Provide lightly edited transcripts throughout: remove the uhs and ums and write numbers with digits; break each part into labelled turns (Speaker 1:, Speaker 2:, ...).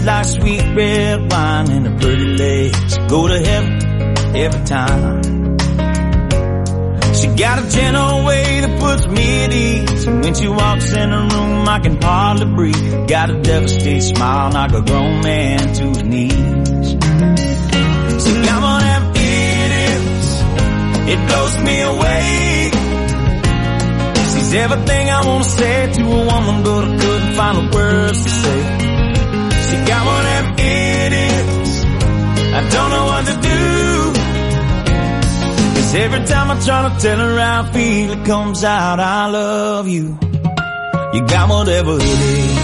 Speaker 1: like sweet red wine, and her pretty legs go to heaven every time. She got a gentle way that puts me at ease, and when she walks in the room I can hardly breathe. Got a devastating smile, knock a grown man to his knees. So come on, have it is, it blows me away. She's everything I wanna say to a woman, but I couldn't find the words to say. She got whatever it is, I don't know what to do. Cause every time I try to tell her how I feel, it comes out, I love you. You got whatever it is.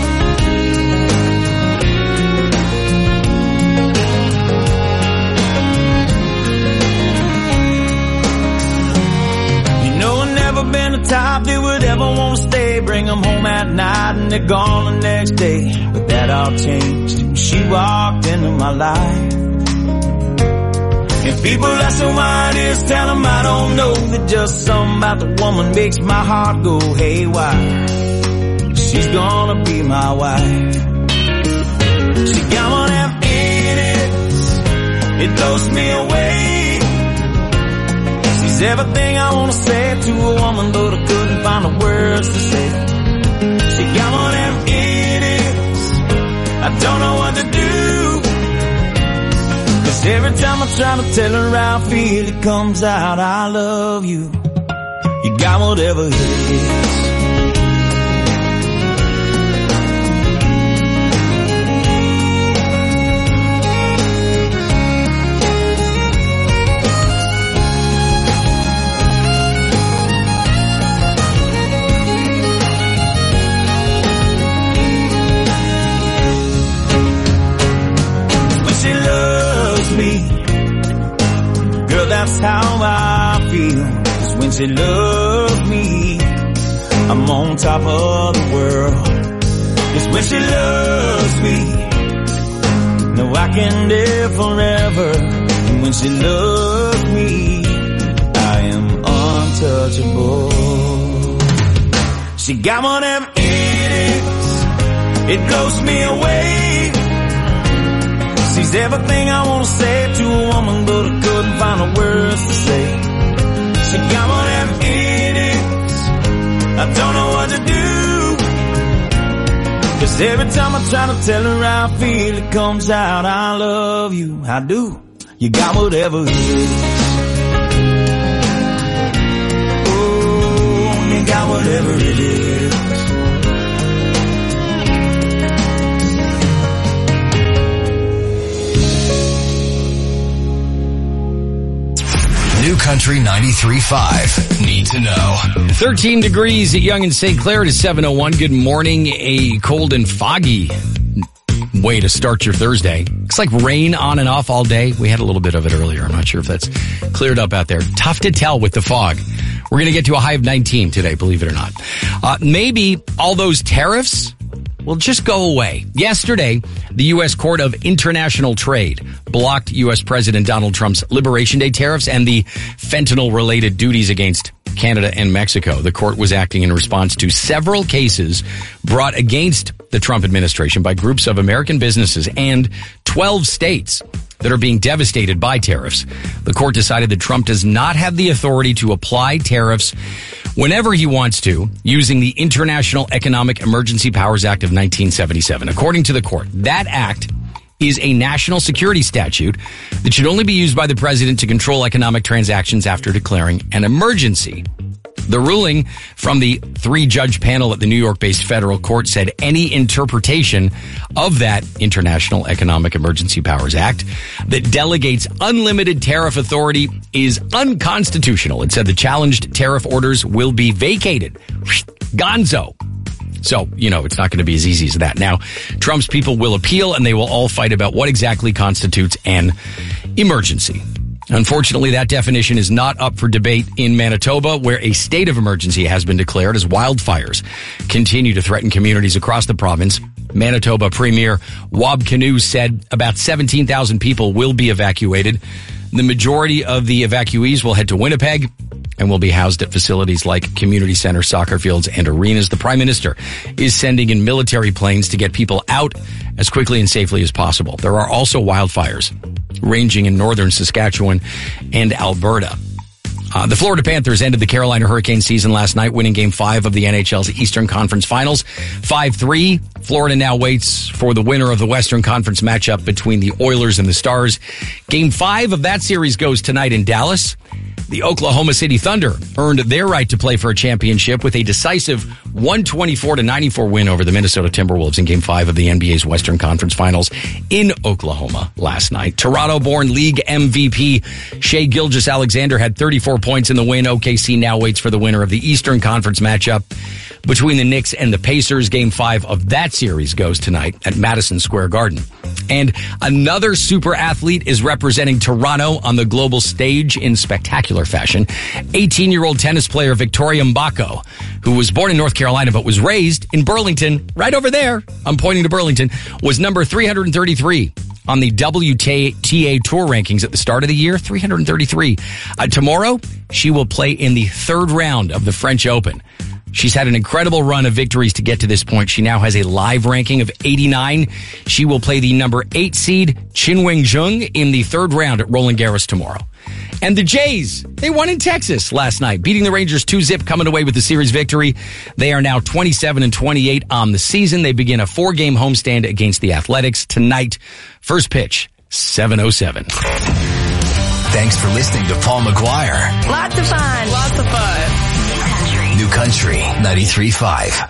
Speaker 1: Been the type that would ever want to stay, bring them home at night and they're gone the next day. But that all changed when she walked into my life. And people ask her why it is, tell them I don't know, that just something about the woman makes my heart go haywire. She's gonna be my wife. She got whatever it is, it blows me away. She's everything I wanna say to a woman, but I couldn't find the words to say. She got whatever it is, I don't know what to do. Cause every time I try to tell her how I feel, it comes out, I love you. You got whatever it is. That's how I feel. Cause when she loves me, I'm on top of the world. Cause when she loves me, no, I can live forever. And when she loves me, I am untouchable. She got whatever it is, it blows me away. She's everything I wanna say to a woman, but I couldn't find the words to say. She got whatever it is, I don't know what to do. Cause every time I try to tell her how I feel, it comes out, I love you. I do. You got whatever it is. Oh, you got whatever it is.
Speaker 2: New Country 93.5. Need to know.
Speaker 3: 13 degrees at Yonge and St. Clair to 7:01. Good morning. A cold and foggy way to start your Thursday. Looks like rain on and off all day. We had a little bit of it earlier. I'm not sure if that's cleared up out there. Tough to tell with the fog. We're going to get to a high of 19 today, believe it or not. Maybe all those tariffs will just go away. Yesterday, the U.S. Court of International Trade blocked U.S. President Donald Trump's Liberation Day tariffs and the fentanyl-related duties against Canada and Mexico. The court was acting in response to several cases brought against the Trump administration by groups of American businesses and 12 states that are being devastated by tariffs. The court decided that Trump does not have the authority to apply tariffs whenever he wants to, using the International Economic Emergency Powers Act of 1977. According to the court, that act is a national security statute that should only be used by the president to control economic transactions after declaring an emergency. The ruling from the 3-judge panel at the New York-based federal court said any interpretation of that International Economic Emergency Powers Act that delegates unlimited tariff authority is unconstitutional. It said the challenged tariff orders will be vacated. Gonzo. So, it's not going to be as easy as that. Now, Trump's people will appeal and they will all fight about what exactly constitutes an emergency. Unfortunately, that definition is not up for debate in Manitoba, where a state of emergency has been declared as wildfires continue to threaten communities across the province. Manitoba Premier Wab Kinew said about 17,000 people will be evacuated. The majority of the evacuees will head to Winnipeg. and will be housed at facilities like community centers, soccer fields, and arenas. The Prime Minister is sending in military planes to get people out as quickly and safely as possible. There are also wildfires ranging in northern Saskatchewan and Alberta. The Florida Panthers ended the Carolina Hurricane season last night, winning Game 5 of the NHL's Eastern Conference Finals, 5-3. Florida now waits for the winner of the Western Conference matchup between the Oilers and the Stars. Game 5 of that series goes tonight in Dallas. The Oklahoma City Thunder earned their right to play for a championship with a decisive 124-94 win over the Minnesota Timberwolves in Game 5 of the NBA's Western Conference Finals in Oklahoma last night. Toronto-born league MVP Shai Gilgeous-Alexander had 34 points in the win. OKC now waits for the winner of the Eastern Conference matchup between the Knicks and the Pacers. Game 5 of that series goes tonight at Madison Square Garden. And another super athlete is representing Toronto on the global stage in spectacular fashion. 18-year-old tennis player Victoria Mbako, who was born in North Carolina but was raised in Burlington, right over there, I'm pointing to Burlington, was number 333 on the WTA Tour rankings at the start of the year, 333. Tomorrow, she will play in the third round of the French Open. She's had an incredible run of victories to get to this point. She now has a live ranking of 89. She will play the number 8 seed Qinwen Zheng in the third round at Roland Garros tomorrow. And the Jays, they won in Texas last night, beating the Rangers 2-0, coming away with the series victory. They are now 27-28 on the season. They begin a 4-game homestand against the Athletics tonight. First pitch, 7:07.
Speaker 2: Thanks for listening to Paul McGuire.
Speaker 4: Lots of fun. Lots of fun.
Speaker 2: New Country 93.5.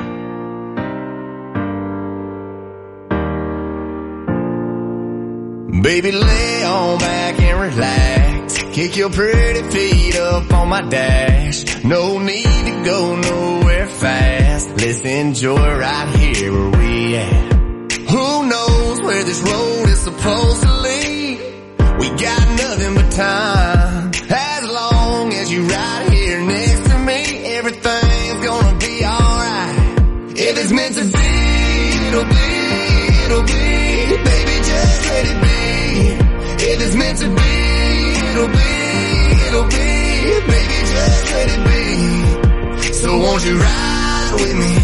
Speaker 1: Baby, lay on back and relax. Kick your pretty feet up on my dash. No need to go nowhere fast. Let's enjoy right here where we at. Who knows where this road is supposed to lead? We got nothing but time. As long as you right here next to me, everything's gonna be alright. If it's meant to be, it'll be, it'll be. Baby, just let it be. If it's meant to be, it'll be, it'll be. Baby, just let it be. So won't you ride with me,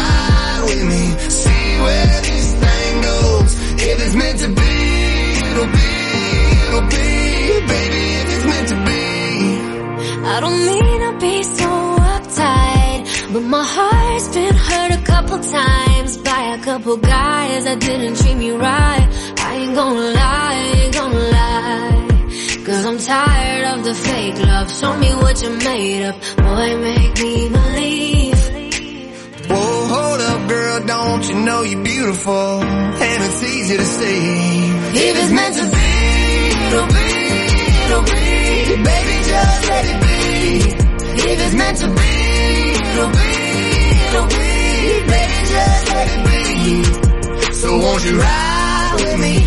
Speaker 1: see where this thing goes. If it's meant to be, it'll be, it'll be. Baby, if it's meant to be.
Speaker 5: I don't mean to be so uptight, but my heart's been hurt a couple times by a couple guys that didn't treat me right. I ain't gonna lie, 'cause I'm tired of the fake love. Show me what you're made of, boy, make me believe.
Speaker 1: Whoa, hold up, girl, don't you know you're beautiful, and it's easy to see. If it's meant to be, it'll be, it'll be. Baby, just let it be. If it's meant to be, it'll be, it'll be. Baby, just let it be. So won't you ride with me,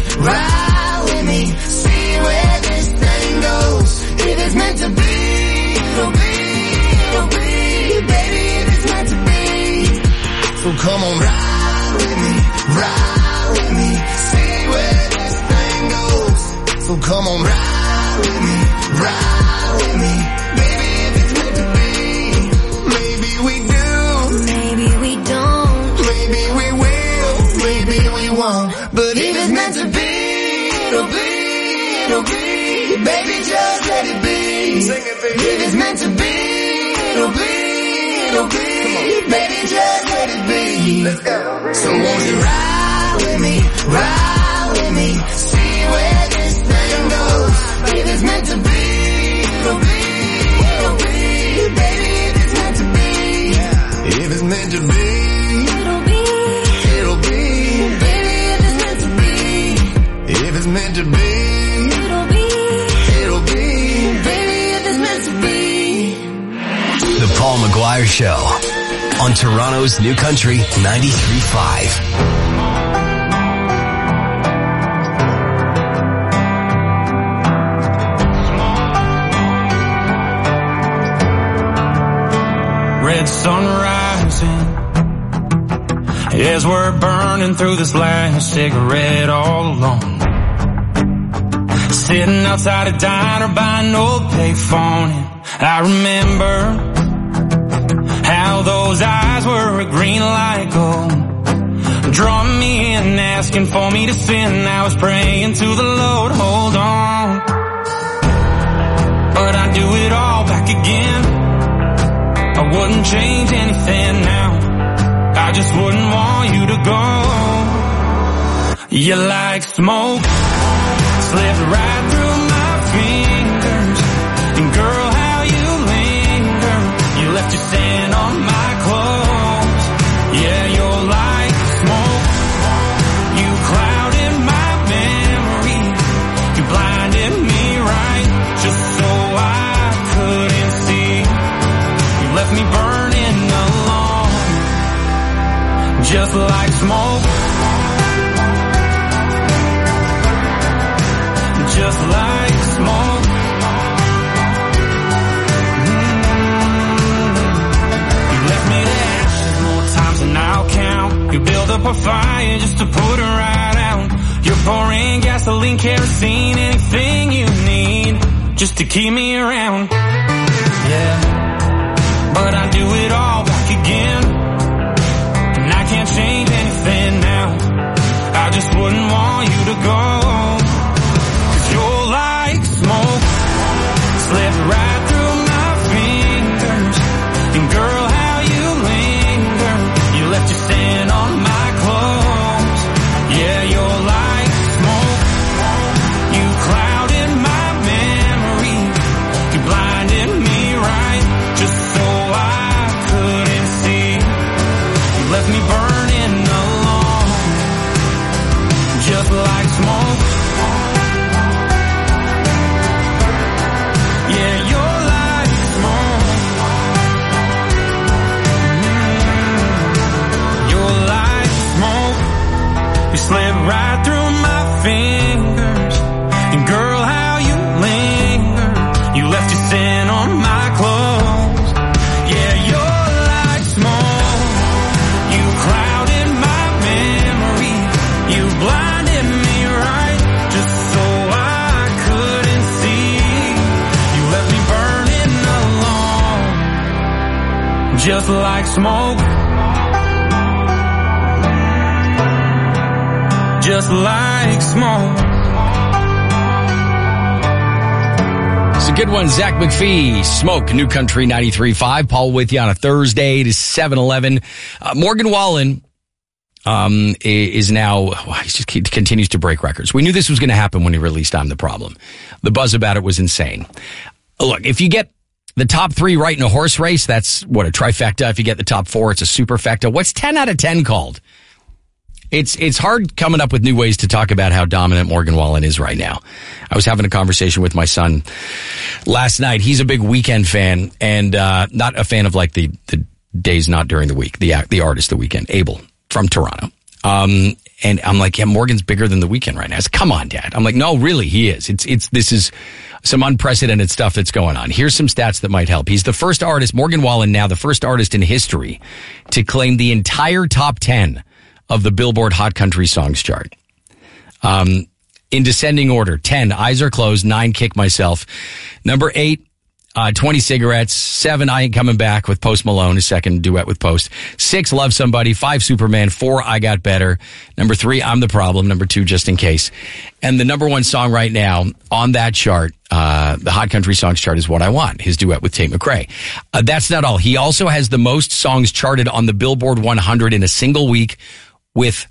Speaker 1: see where this thing goes. If it's meant to be, it'll be, it'll be. Baby, if it's meant to be. So come on, ride with me, see where this thing goes. So come on, ride with me, baby, if it's meant to be. Maybe we do,
Speaker 5: maybe we don't,
Speaker 1: maybe we will, maybe we won't. But if it's meant to be, it'll be, it'll be. Baby, just let it be. Sing it, baby. If it's meant to be, it'll be, it'll be. Baby, just let it be. Let's go. So won't you ride with me, see where this thing goes. If it's meant to be, it'll be, it'll be. Baby, if it's meant to be, if it's meant to be,
Speaker 5: it'll be,
Speaker 1: it'll be.
Speaker 5: baby, if it's meant to be,
Speaker 1: if it's meant to be,
Speaker 5: it'll be,
Speaker 1: it'll be.
Speaker 5: baby, if it's meant to be.
Speaker 2: The Paul McGuire Show on Toronto's New Country 93.5.
Speaker 6: Red sun rising as we're burning through this last cigarette all alone. sitting outside a diner by an old payphone. And I remember how those eyes were a green light gold, drawing me in, asking for me to sin. I was praying to the Lord, hold on. But I'd do it all back again. I wouldn't change anything now. I just wouldn't want you to go. You're like smoke, slipped right through my fingers. And girl, how you linger. You left your scent on my clothes. Yeah, you're like smoke. You clouded my memory. You blinded me right, just so I couldn't see. You left me burning alone, just like smoke. Just like smoke. You left me to ashes more times than I'll count. You build up a fire just to put it right out. You're pouring gasoline, kerosene, anything you need, just to keep me around. Yeah, but I do it all back again. And I can't change anything now. I just wouldn't want you to go. You're like smoke, slipped right through my fingers. And girl, how you linger. You left your scent on my clothes. Yeah, you're like smoke. You clouded my memory. You blinded me right, just so I couldn't see. You left me burning alone, just like smoke. Slip right through my fingers. And girl, how you linger. You left your scent on my clothes. Yeah, you're like smoke. You clouded my memory. You blinded me right, just so I couldn't see. You left me burning alone, just like smoke. Just like smoke.
Speaker 3: It's a good one. Zach McPhee, Smoke, New Country 93.5. Paul with you on a Thursday. It is 7-11. Morgan Wallen is now, he just continues to break records. We knew this was going to happen when he released I'm the Problem. The buzz about it was insane. Look, if you get the top 3 right in a horse race, that's what, a trifecta. If you get the top 4, it's a superfecta. What's 10 out of 10 called? It's hard coming up with new ways to talk about how dominant Morgan Wallen is right now. I was having a conversation with my son last night. He's a big Weeknd fan and not a fan of like the days not during the week, the artist The Weeknd, Abel from Toronto. And I'm like, yeah, Morgan's bigger than The Weeknd right now. I said, come on, Dad. I'm like, no, really, he is. This is some unprecedented stuff that's going on. Here's some stats that might help. He's the first artist, Morgan Wallen now, the first artist in history to claim the entire top 10 of the Billboard Hot Country Songs chart. In descending order, 10, Eyes Are Closed, 9, Kick Myself. Number 8, 20 Cigarettes. 7, I Ain't Coming Back with Post Malone, his second duet with Post. 6, Love Somebody. 5, Superman. 4, I Got Better. Number 3, I'm the Problem. Number 2, Just in Case. And the number 1 song right now on that chart, the Hot Country Songs chart, is What I Want, his duet with Tate McRae. That's not all. He also has the most songs charted on the Billboard 100 in a single week, with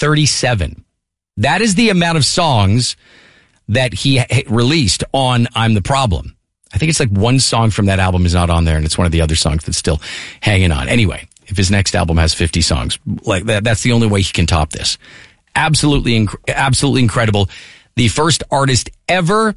Speaker 3: 37. That is the amount of songs that he released on I'm the Problem. I think it's like one song from that album is not on there, and it's one of the other songs that's still hanging on. Anyway, if his next album has 50 songs, like that's the only way he can top this. Absolutely incredible. The first artist ever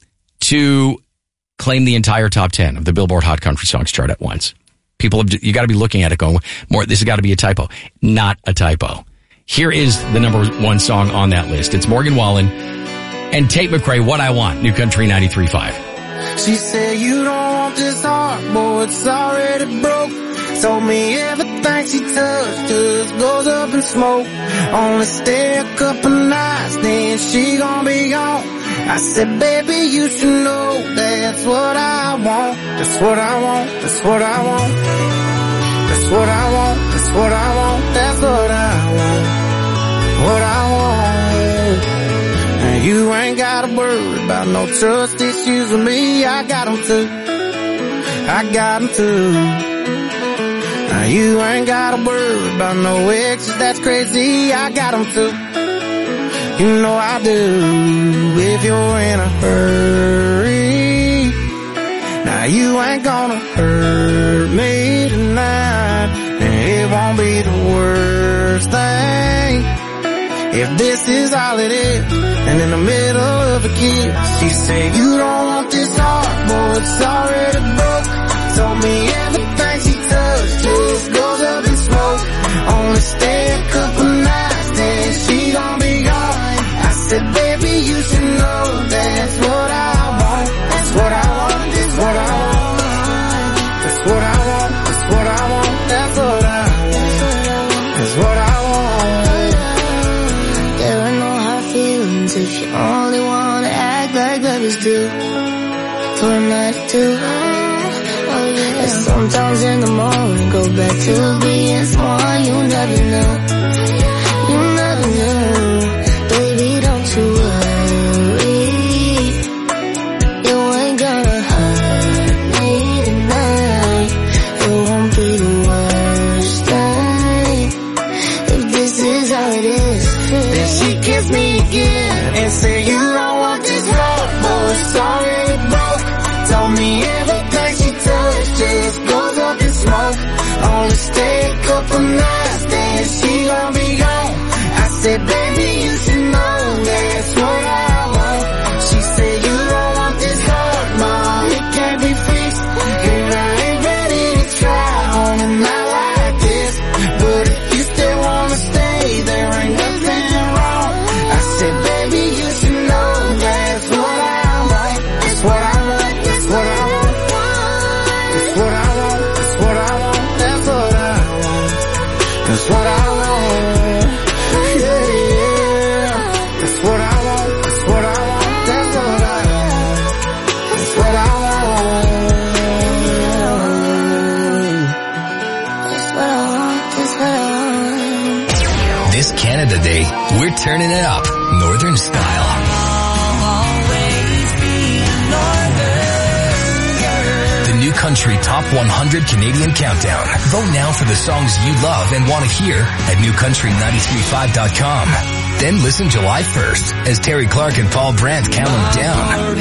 Speaker 3: to claim the entire top 10 of the Billboard Hot Country Songs chart at once. People have, you got to be looking at it going, this has got to be a typo. Not a typo. Here is the number 1 song on that list. It's Morgan Wallen and Tate McRae, What I Want, New Country 93.5.
Speaker 7: She said, you don't want this heart, boy, it's already broke. Told me everything she touched just goes up in smoke. Only stay a couple nights, then she gonna be gone. I said, baby, you should know that's what I want. That's what I want. That's what I want. That's what I want. That's what I want. That's what I want. What I want. And you ain't gotta worry about no trust issues with me. I got them too. I got them too. Now you ain't gotta worry about no exes, that's crazy. I got them too. You know I do. If you're in a hurry, now you ain't gonna hurt me tonight. And it won't be the worst thing if this is all it is. And in the middle of a kiss, she said, you don't want this heart, boy, it's already broke. Told me everything she touched just goes up in smoke. Only stay a couple nights, then she gon' be gone. I said, baby, you should know that's what I want. That's what I want. That's what I want. That's what I want. That's what I want. That's what I want. That's what I want.
Speaker 5: There are no hard feelings if you only wanna act like lovers do. For a night or two. Oh yeah. And sometimes in the morning go back to being someone you never knew. You never knew. Baby, don't you worry. You ain't gonna hurt me tonight. It won't be the worst thing if this is how it is.
Speaker 7: Then she kissed me again and said, you don't want this heart, boy, it's already broke. Told me everything she touched just goes up in smoke. Only stay a couple nights, then she gon' be gone. I said, baby, you should know that's what I want. She said, you don't want this heart, mom, it can't be fixed. And I ain't ready to try on a night like this. But if you still wanna stay, there ain't nothing wrong. I said, baby, you should know that's what I want. That's what I want. That's what I want. That's what I want. That's what I want. That's what I want. That's what I want. Yeah, yeah. That's what I want. That's what I want. That's what I want. That's what I want.
Speaker 5: That's what I want. That's what I want.
Speaker 2: This Canada Day, we're turning it up, Northern style. The New Country Top 100 Canadian Countdown. Vote now for the songs you love and want to hear at newcountry935.com. Then listen July 1st as Terry Clark and Paul Brandt count them down.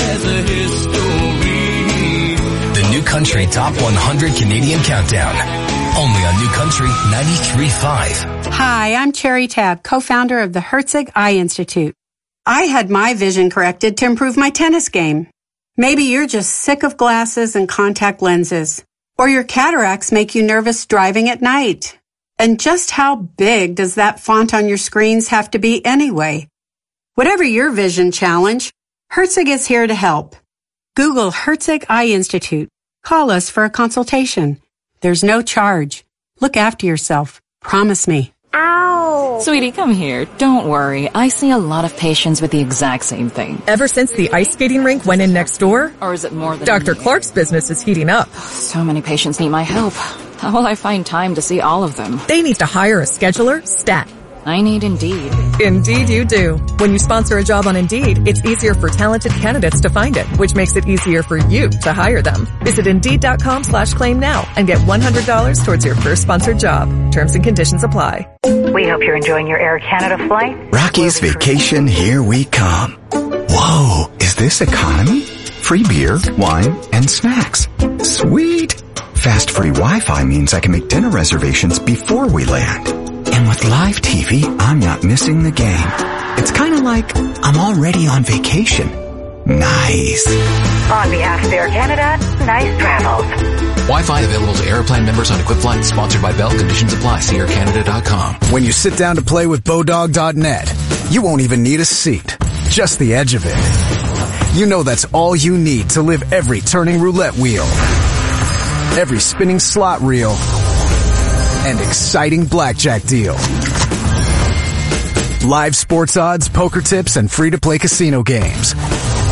Speaker 2: The New Country Top 100 Canadian Countdown. Only on New Country 93.5.
Speaker 8: Hi, I'm Cherry Tabb, co-founder of the Herzig Eye Institute. I had my vision corrected to improve my tennis game. Maybe you're just sick of glasses and contact lenses, or your cataracts make you nervous driving at night. And just how big does that font on your screens have to be anyway? Whatever your vision challenge, Herzig is here to help. Google Herzig Eye Institute. Call us for a consultation. There's no charge. Look after yourself. Promise me.
Speaker 4: Ow! Sweetie, come here. Don't worry. I see a lot of patients with the exact same thing.
Speaker 9: Ever since the ice skating rink went in next door?
Speaker 4: Or is it more than...
Speaker 9: Dr. Clark's business is heating up.
Speaker 4: So many patients need my help. How will I find time to see all of them?
Speaker 9: They need to hire a scheduler, stat.
Speaker 4: I need Indeed.
Speaker 9: Indeed you do. When you sponsor a job on Indeed, it's easier for talented candidates to find it, which makes it easier for you to hire them. Visit Indeed.com/claim now and get $100 towards your first sponsored job. Terms and conditions apply.
Speaker 10: We hope you're enjoying your Air Canada flight.
Speaker 11: Rocky's Vacation, here we come. Whoa, is this economy? Free beer, wine, and snacks. Sweet. Fast free Wi-Fi means I can make dinner reservations before we land. And with live TV, I'm not missing the game. It's kind of like I'm already on vacation. Nice.
Speaker 10: On behalf of Air Canada, nice travels.
Speaker 12: Wi-Fi available to Airplane members on equipped flights. Sponsored by Bell. Conditions apply. See aircanada.com.
Speaker 13: When you sit down to play with Bodog.net, you won't even need a seat. Just the edge of it. You know that's all you need to live every turning roulette wheel, every spinning slot reel, and exciting blackjack deal. Live sports odds, poker tips, and free-to-play casino games.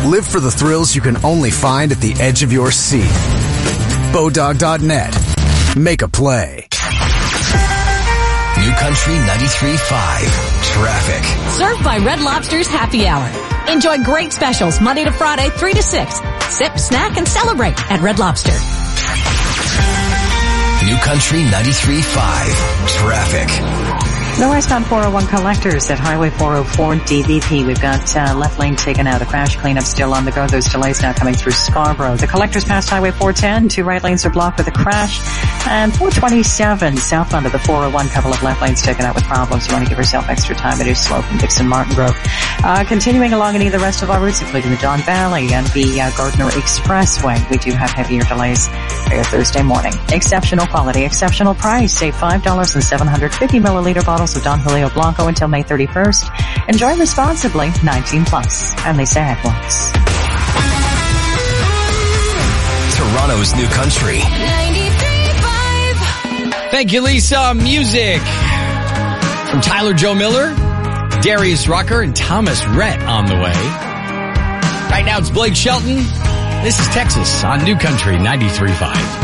Speaker 13: Live for the thrills you can only find at the edge of your seat. Bodog.net. Make a play.
Speaker 2: New Country 93.5 Traffic.
Speaker 14: Served by Red Lobster's Happy Hour. Enjoy great specials Monday to Friday, 3 to 6. Sip, snack, and celebrate at Red Lobster.
Speaker 2: New Country 93.5 Traffic.
Speaker 15: The westbound 401 collectors at Highway 404 DVP. We've got left lane taken out. The crash cleanup still on the go. Those delays now coming through Scarborough. The collectors past Highway 410. 2 right lanes are blocked with a crash. And 427 southbound of the 401. Couple of left lanes taken out with problems. You want to give yourself extra time. It is slow from Dixon Martin Grove. Continuing along any of the rest of our routes, including the Don Valley and the Gardner Expressway. We do have heavier delays here Thursday morning. Exceptional quality, exceptional price. Save $5 and 750 milliliter bottles of Don Julio Blanco until May 31st. Enjoy responsibly, 19 plus. And they say it once.
Speaker 2: Toronto's New Country
Speaker 3: 93.5. Thank you, Lisa. Music from Tyler Joe Miller, Darius Rucker, and Thomas Rhett on the way. Right now it's Blake Shelton. This is Texas on New Country 93.5.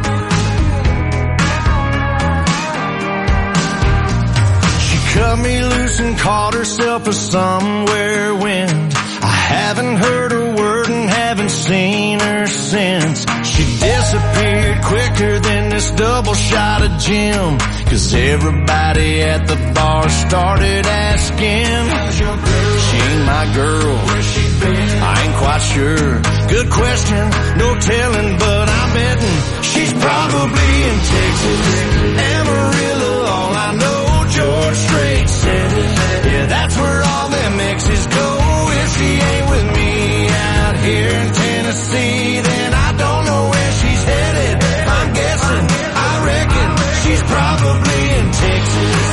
Speaker 1: Cut me loose and caught herself a somewhere wind. I haven't heard a word and haven't seen her since. She disappeared quicker than this double shot of gin. 'Cause everybody at the bar started asking, she ain't my girl, where's she been? I ain't quite sure. Good question, no telling, but I'm betting she's probably in Texas. Amarillo, all I know, George Strait said it. Yeah, that's where all them exes go. If she ain't with me out here in Tennessee, then I don't know where she's headed. I'm guessing, I reckon she's probably in Texas.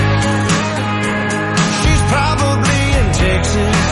Speaker 1: She's probably in Texas.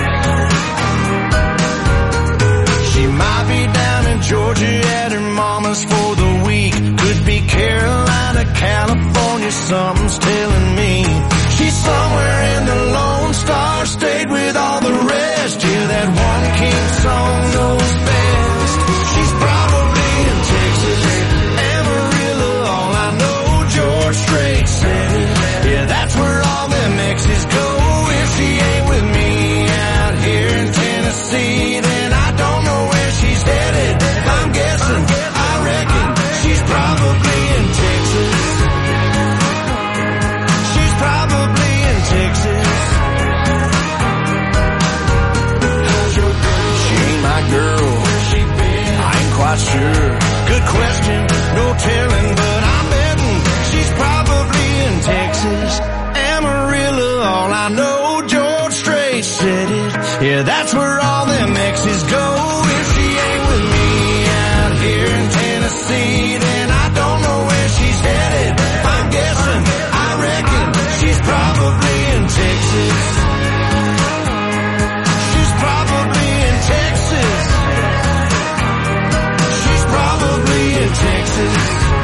Speaker 1: She might be down in Georgia at her mama's for the week. Could be Carolina, California, something's telling me. She's somewhere in the Lone Star State with all the rest. Yeah, that one king song knows best. She's probably in Texas. Amarillo, all I know, George Strait said it. Yeah, that's where all them exes go. If she ain't with me out here in Tennessee, then I don't know where she's headed. I'm guessing, I reckon she's probably in Texas. She's probably in Texas. She ain't my girl. I ain't quite sure. Good question, no telling, but I'm betting she's probably in Texas. Amarillo, all I know, George Strait said it. Yeah, that's where all them exes go. If she ain't with me out here in Tennessee, then I don't know where she's headed. I'm guessing, I reckon she's probably in Texas. She's probably in Texas. She's probably in Texas.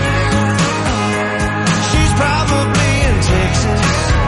Speaker 1: She's probably in Texas.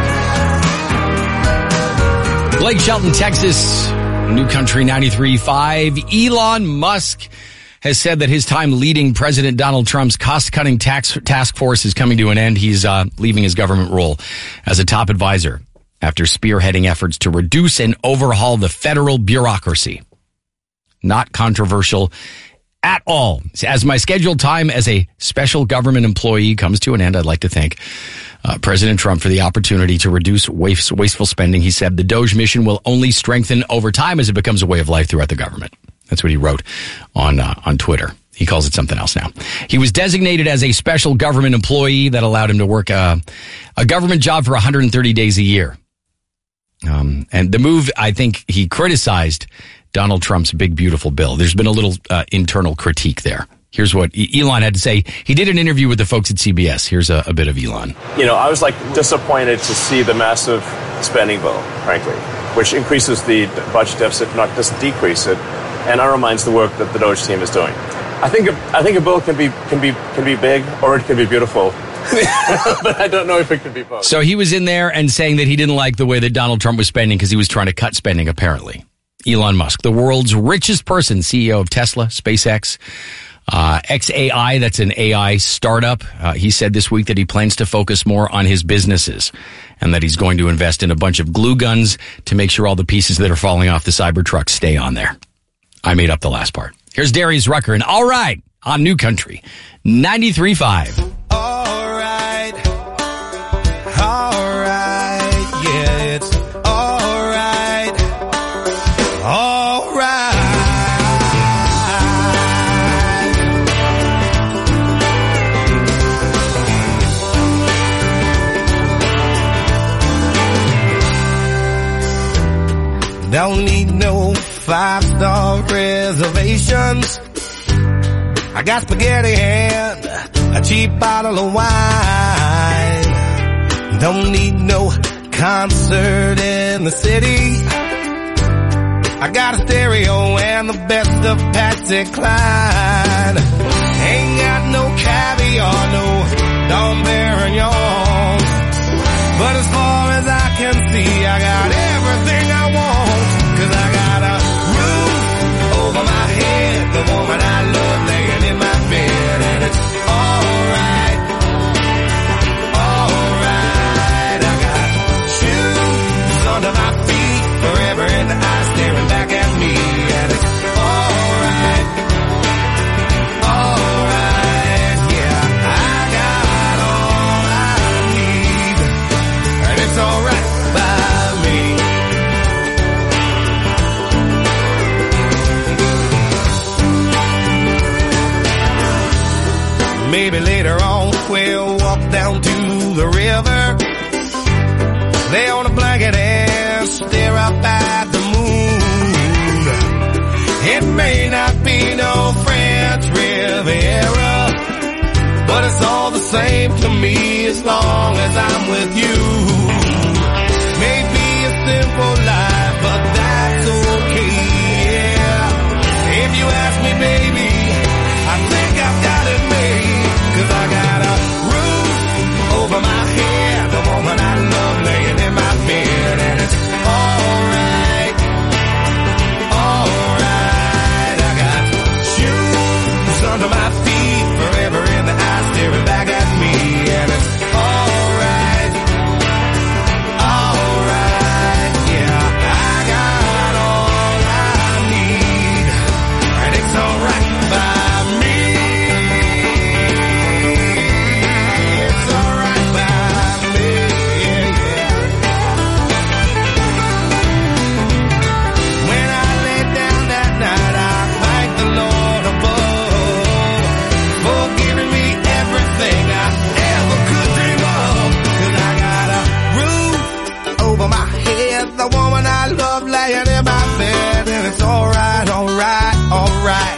Speaker 3: Blake Shelton, Texas, New Country 93.5. Elon Musk has said that his time leading President Donald Trump's cost-cutting task force is coming to an end. He's leaving his government role as a top advisor after spearheading efforts to reduce and overhaul the federal bureaucracy. Not controversial at all. As my scheduled time as a special government employee comes to an end, I'd like to thank President Trump for the opportunity to reduce wasteful spending. He said the DOGE mission will only strengthen over time as it becomes a way of life throughout the government. That's what he wrote on Twitter. He calls it something else now. He was designated as a special government employee that allowed him to work a government job for 130 days a year. And the move, I think he criticized Donald Trump's big, beautiful bill. There's been a little internal critique there. Here's what Elon had to say. He did an interview with the folks at CBS. Here's a bit of Elon.
Speaker 16: You know, I was disappointed to see the massive spending bill, frankly, which increases the budget deficit, not just decrease it, and undermines the work that the DOGE team is doing. I think a bill can be big or it can be beautiful. But I don't know if it could be both.
Speaker 3: So he was in there and saying that he didn't like the way that Donald Trump was spending because he was trying to cut spending, apparently. Elon Musk, the world's richest person, CEO of Tesla, SpaceX, XAI, that's an AI startup. He said this week that he plans to focus more on his businesses and that he's going to invest in a bunch of glue guns to make sure all the pieces that are falling off the Cybertruck stay on there. I made up the last part. Here's Darius Rucker and All Right on New Country 93.5.
Speaker 17: Don't need no 5-star reservations. I got spaghetti and a cheap bottle of wine. Don't need no concert in the city. I got a stereo and the best of Patsy Cline. Ain't got no caviar, no Dom Perignon. But as far as I can see, I got everything I want. 'Cause I got a roof over my head, the woman I love laying in my bed, and it's alright, alright. I got shoes under my feet, forever in the eyes staring back at me, and it's alright, alright. Yeah, I got all I need, and it's alright by me. Maybe later on we'll walk down to the river, lay on a blanket and stare up at the moon. It may not be no French Riviera, but it's all the same to me as long as I'm with you. Maybe a simple life, but that's okay, yeah. If you ask me, baby, I think I've got it made. 'Cause I got a roof over my head, the woman I love laying in my bed, and it's alright, alright. I got shoes under my feet, forever in the eyes staring back at me, and it's alright, alright. Yeah, I got all I need, and it's alright by me. The woman I love laying in my bed, and it's alright, alright, alright,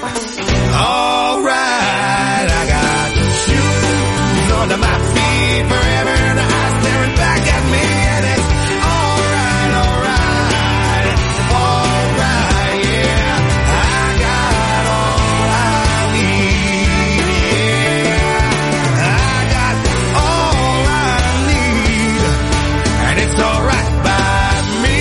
Speaker 17: alright. I got shoes under my feet, forever in the eyes staring back at me, and it's alright, alright, alright, yeah. I got all I need, yeah. I got all I need, and it's alright by me.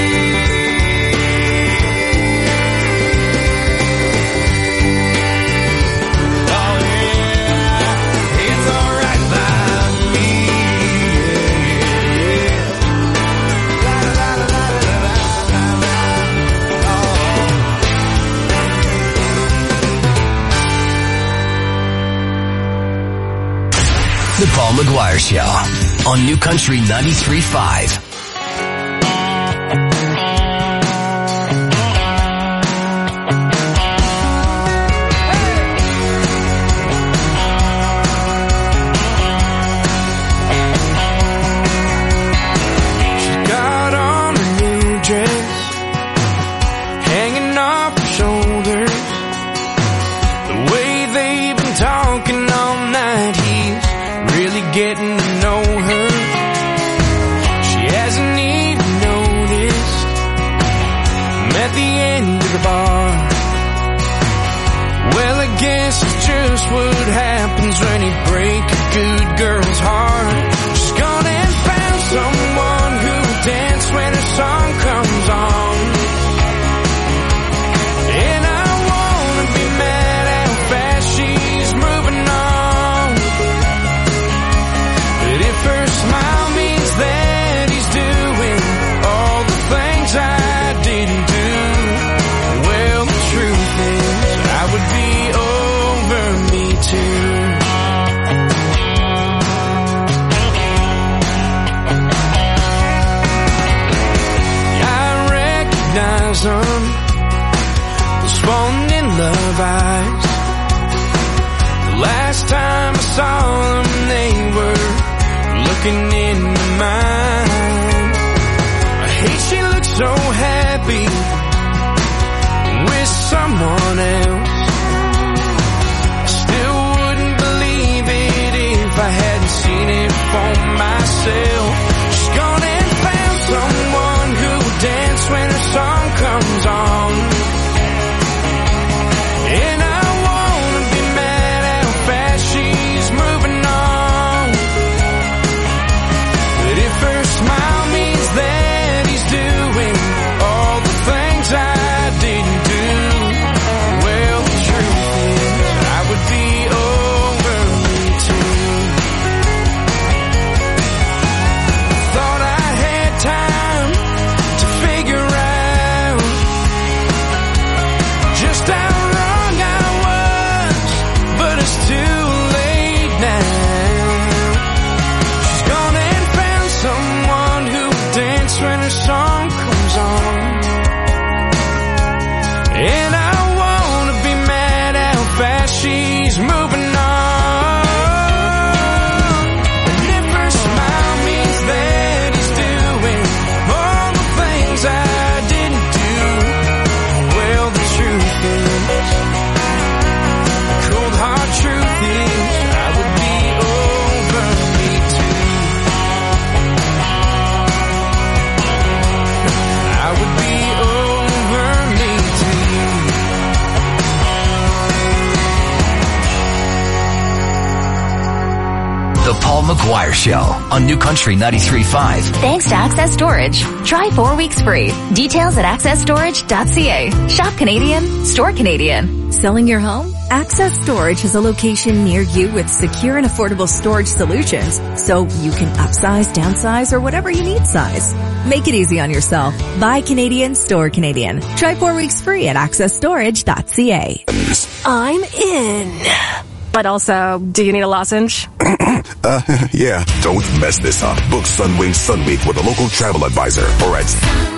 Speaker 2: The Paul McGuire Show on New Country 93.5.
Speaker 6: Getting to know her, she hasn't even noticed. I'm at the end of the bar. Well, I guess it's just what happens when you break a good girl's heart. She's gone and found someone who'll dance when her song comes on. didn't do. Well, the truth is, I would be over me too. I recognize them, those falling in love eyes. The last time I saw them, they were looking into mine. I hate she looks so happy with someone else. I still wouldn't believe it if I hadn't seen it for myself. She's gone and found someone who will dance when her song comes on. And I wanna be mad how fast she's moving on. But if her smile means that he's doing all the things I didn't do, well, the truth is, I would be over me too. Thought I had time to figure out just how wrong I was, but it's too late now. She's gone and found someone who will dance when her song comes on. And I wanna be mad how fast she's moving on. And if her smile means that he's doing all the things I didn't do, well, the truth is, the cold hard truth is, I would be over me too. I would be over me too.
Speaker 2: The Paul McGuire Show on New Country 93.5.
Speaker 14: Thanks to Access Storage. Try 4 weeks free. Details at accessstorage.ca. Shop Canadian, store Canadian.
Speaker 18: Selling your home? Access Storage has a location near you with secure and affordable storage solutions, so you can upsize, downsize, or whatever you need size. Make it easy on yourself. Buy Canadian, store Canadian. Try 4 weeks free at accessstorage.ca.
Speaker 19: I'm in. But also, do you need a lozenge?
Speaker 20: Yeah. Don't mess this up. Book Sunwing Sun Week with a local travel advisor or at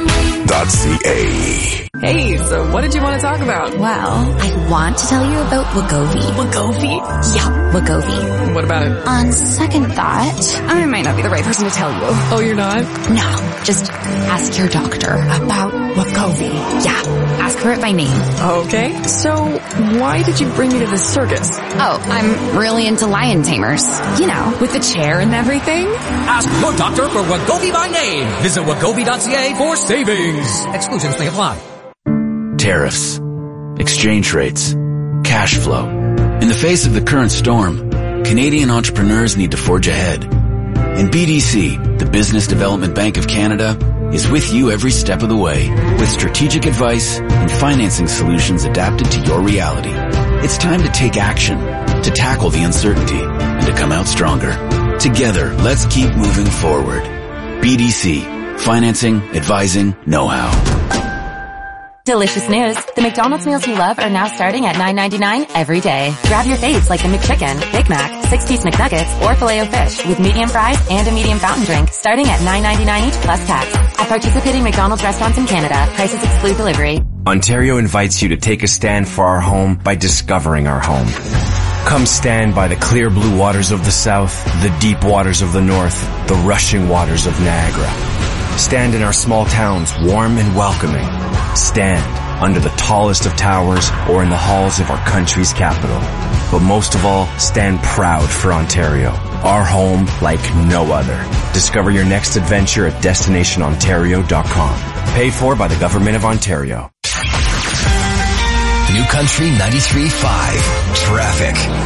Speaker 20: .ca.
Speaker 19: Hey, so what did you want to talk about?
Speaker 21: Well, I want to tell you about Wegovy.
Speaker 19: Wegovy?
Speaker 21: Yeah, Wegovy.
Speaker 19: What about it?
Speaker 21: On second thought,
Speaker 19: I might not be the right person to tell you. Oh, you're not?
Speaker 21: No, just ask your doctor about Wegovy. Yeah, ask her it by name.
Speaker 19: Okay, so why did you bring me to this circus?
Speaker 21: Oh, I'm really into lion tamers. You know, with the chair and everything.
Speaker 22: Ask your doctor for Wegovy by name. Visit Wegovy.ca for savings. Exclusions may apply.
Speaker 23: Tariffs, exchange rates, cash flow. In the face of the current storm, Canadian entrepreneurs need to forge ahead. And BDC, the Business Development Bank of Canada, is with you every step of the way with strategic advice and financing solutions adapted to your reality. It's time to take action, to tackle the uncertainty, and to come out stronger. Together, let's keep moving forward. BDC, financing, advising, know-how.
Speaker 4: Delicious news. The McDonald's meals you love are now starting at $9.99 every day. Grab your faves like the McChicken, Big Mac, 6-piece McNuggets, or Filet-O-Fish with medium fries and a medium fountain drink starting at $9.99 each plus tax. At participating McDonald's restaurants in Canada, prices exclude delivery.
Speaker 24: Ontario invites you to take a stand for our home by discovering our home. Come stand by the clear blue waters of the south, the deep waters of the north, the rushing waters of Niagara. Stand in our small towns, warm and welcoming. Stand under the tallest of towers or in the halls of our country's capital. But most of all, stand proud for Ontario, our home like no other. Discover your next adventure at destinationontario.com. Paid for by the Government of Ontario.
Speaker 2: New Country 93.5 Traffic.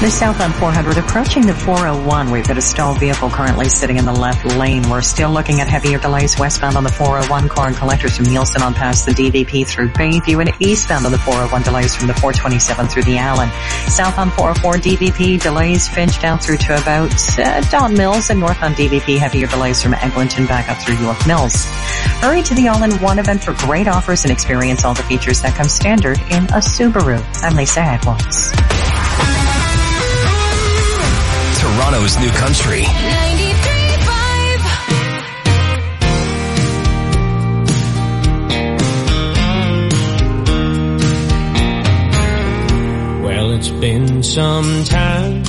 Speaker 15: The southbound 400 approaching the 401. We've got a stalled vehicle currently sitting in the left lane. We're still looking at heavier delays westbound on the 401. Car and collectors from Nielsen on past the DVP through Bayview, and eastbound on the 401 delays from the 427 through the Allen. Southbound 404 DVP delays Finch down through to about Don Mills, and northbound DVP heavier delays from Eglinton back up through York Mills. Hurry to the all-in-one event for great offers and experience all the features that come standard in a Subaru. I'm Lisa Edwards.
Speaker 2: Toronto's New Country.
Speaker 6: 93.5. Well, it's been some time.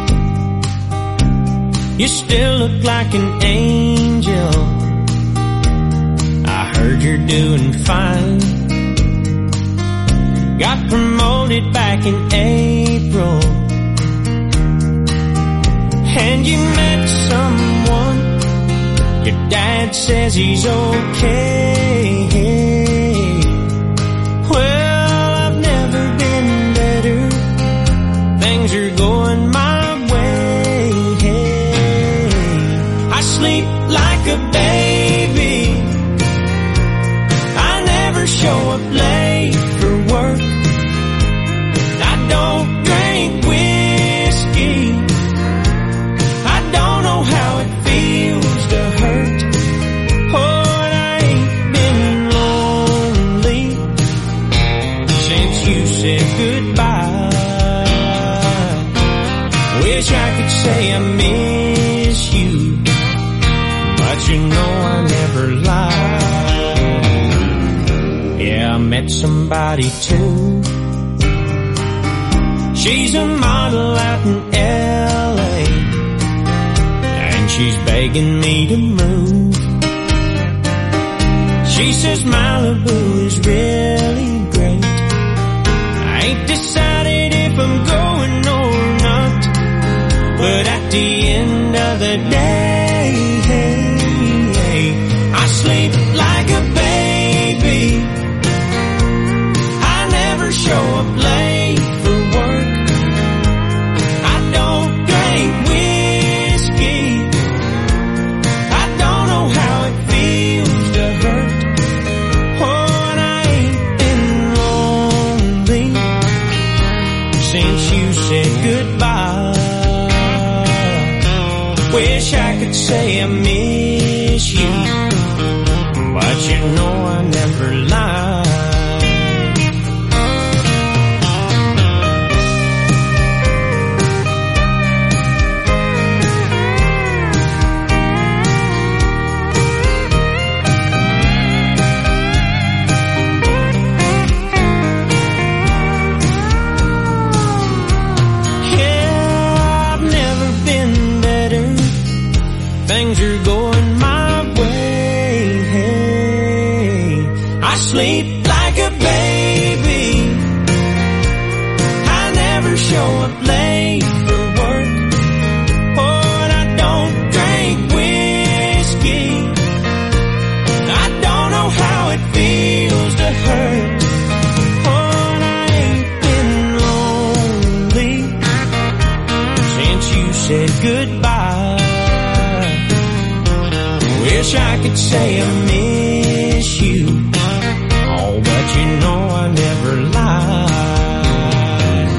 Speaker 6: You still look like an angel. I heard you're doing fine. Got promoted back in April. And you met someone. Your dad says he's okay. Well, I've never been better. Things are going my way. I sleep like a baby. I never show up late for work. I don't drink whiskey. How it feels to hurt. Oh, and I ain't been lonely since you said goodbye. Wish I could say I miss you, but you know I never lie. Yeah, I met somebody too. She's a model out in LA. She's begging me to move. She says Malibu is really great. I ain't decided if I'm going or not, but at the end of the day, I sleep like a baby. I never show up late for work. I don't drink whiskey. How it feels to hurt. Oh, and I ain't been lonely since you said goodbye. Wish I could say I miss you, but you know I never lie. Things are going my way. I sleep like a baby. I never show up late for work. Oh, and I don't drink whiskey. I don't know how it feels to hurt. Oh, and I ain't been lonely since you said goodbye. Wish I could say I miss you. Oh, but you know I never lie.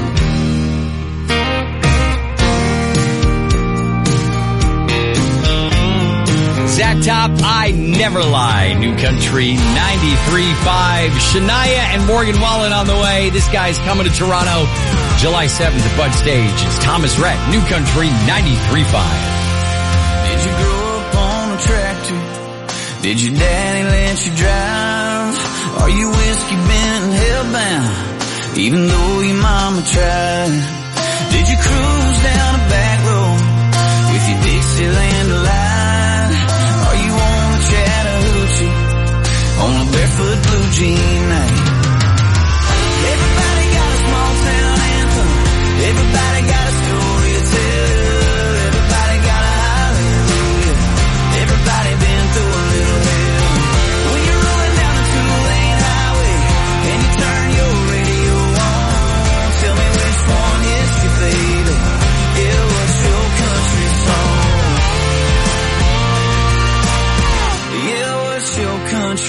Speaker 3: Zach Top, I Never Lie. New Country 93.5. Shania and Morgan Wallen on the way. This guy's coming to Toronto July 7th at Bud Stage. It's Thomas Rhett, New Country 93.5.
Speaker 1: Did you grow up on a tractor? Did your daddy let you drive? Are you whiskey bent hellbound, even though your mama tried? Did you cruise down a back road with your Dixieland Delight? Are you on a Chattahoochee on a barefoot blue jean night? Everybody got a small town anthem. Everybody got a story to tell. Everybody got a hallelujah. Everybody been through a little hell. When you're rolling down the 2-lane highway and you turn your radio on, tell me which one is your favorite.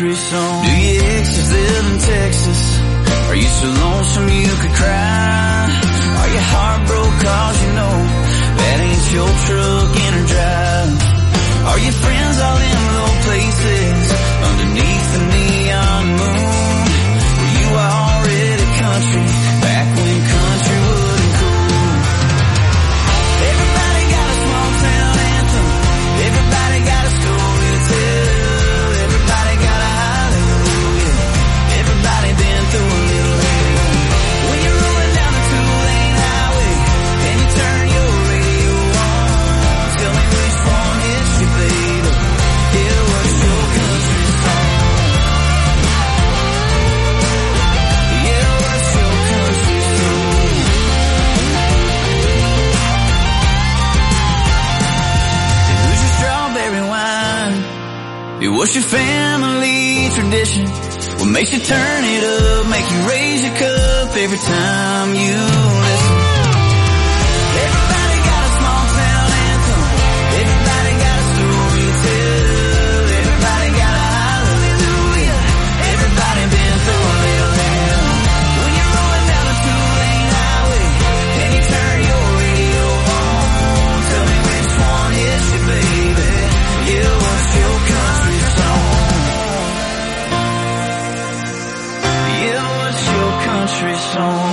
Speaker 1: country song. Do your exes live in Texas? Are you so lonesome you could cry? Are you heartbroken cause you know that ain't your truck in her drive? Are your friends all in low places underneath the neon moon? Were you already country back when country wasn't cool? Everybody got a small town anthem. Everybody got a story to tell. Everybody got a hallelujah. Everybody been through a little hell. When you're rolling down the two-lane highway and you turn your radio on, tell me which one hits you, baby. Yeah, what's your country song? Yeah, what's your country song? Who's your strawberry wine? What's your family tradition? What makes you turn it up, make you raise your cup every time you listen? Everybody got a small town anthem. Everybody got a story to tell. Everybody got a hallelujah. Everybody been through a little hell. When you're rolling down a two-lane highway and you turn your radio on, tell me which one hits you, baby. Yeah, what's your country song? Yeah, what's your country song?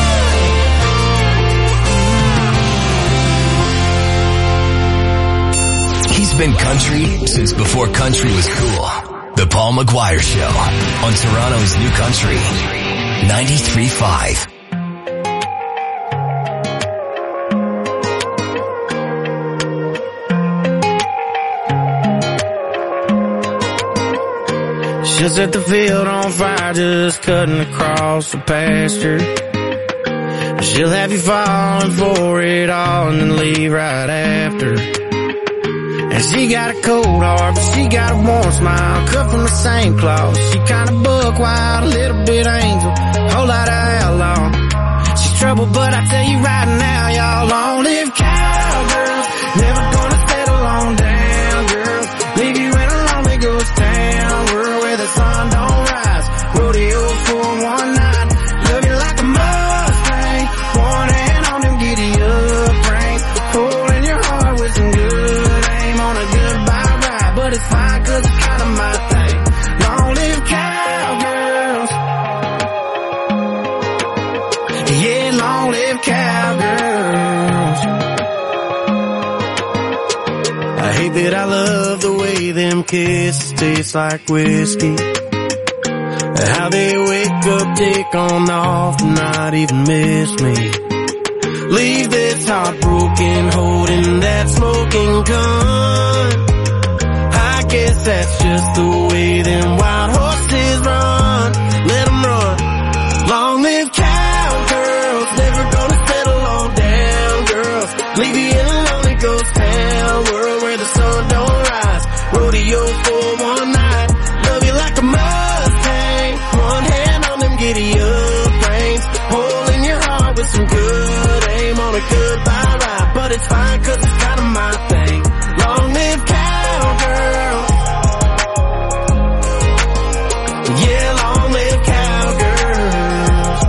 Speaker 2: He's been country since before country was cool. The Paul McGuire Show on Toronto's New Country 93.5.
Speaker 6: She'll set the field on fire just cutting across the pasture. She'll have you falling for it all and then leave right after. And she got a cold heart, but she got a warm smile, cut from the same cloth. She kinda buck wild, a little bit angel, whole lot of outlaw. She's trouble, but I tell you right now, y'all long live cowgirls. Never gonna settle on down, girls. Leave you in a lonely ghost town, world where the sun don't rise. Rodeo for one night, love you like a Mustang. One hand on them giddy up reins, hole in your heart with some good aim on a goodbye ride. But it's fine 'cause it's kinda my thing. Long live cowgirls. Yeah, long live cowgirls. I hate that I love the way them kisses taste like whiskey. How they wake up, take on off, not even miss me. Leave this heart broken, holding that smoking gun. I guess that's just the way them wild horses run. Let them run. Long live cowgirls, never gonna settle on down, girls. Leave you in a lonely ghost town, world where the sun don't rise. Rodeo for one night, love you like a Mustang. One hand on them giddy up reins, hole in your heart with some good aim on a goodbye ride. But it's fine 'cause it's kinda my thing. Long live cowgirls. Yeah, long live cowgirls.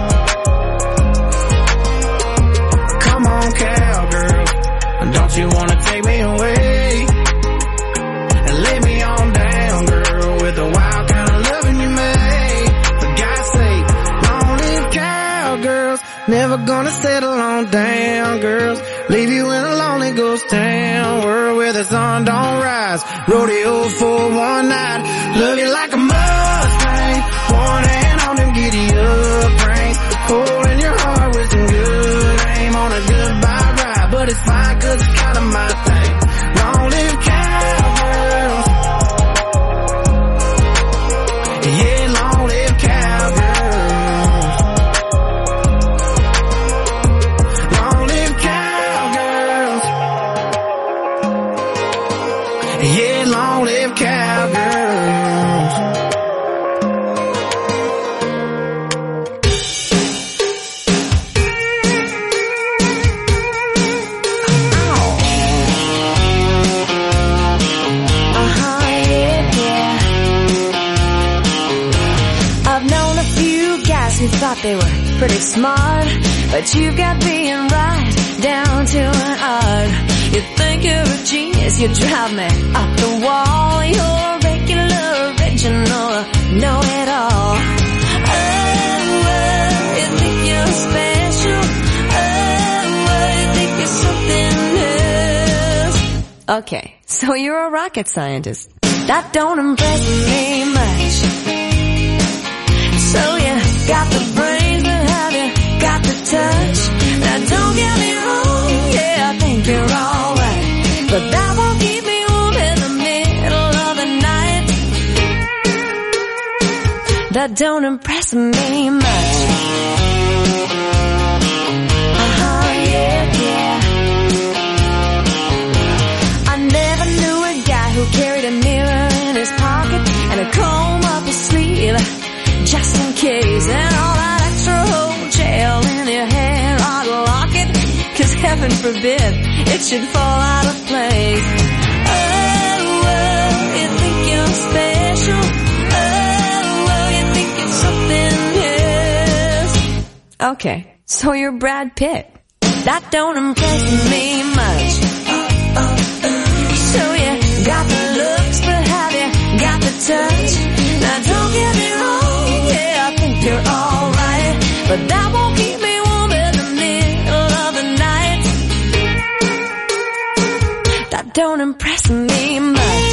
Speaker 6: Come on, cowgirls. Don't you wanna take me away and lay me on down, girl, with the wild kind of loving you made? For God's sake, long live cowgirls. Never gonna settle on down, girls. Leave you in a lonely ghost town, world where the sun don't rise. Rodeo for one night, love you like a Mustang. One hand on them giddy up reins, hole in your heart with some good aim on a goodbye ride. But it's fine 'cause it's kinda my thing. Long live cowgirls. Yeah, long live cowgirls. Long live cowgirls. Yeah, long live cowgirls.
Speaker 5: who thought they were pretty smart, but you got being right down to an art. You think you're a genius, you drive me up the wall. You're regular, original, know-it-all. Oh, you think you're special. Oh, you think you're something else. Okay, so you're a rocket scientist. That don't impress me much. So you got the brains, but have you got the touch? Now don't get me wrong, yeah, I think you're alright, but that won't keep me warm in the middle of the night. That don't impress me much. Yeah. I never knew a guy who carried a mirror in his pocket and a comb up his sleeve, just in case, and all that extra hotel in your hair, I'd lock it, 'cause heaven forbid it should fall out of place. Oh, you think you're special. Oh, you think you're something else. Okay, so you're Brad Pitt. That don't impress me much. So you got the looks, but have you got the touch? Now don't get me wrong, yeah, I think you're alright, but that won't keep me warm in the middle of the night. That don't impress me much.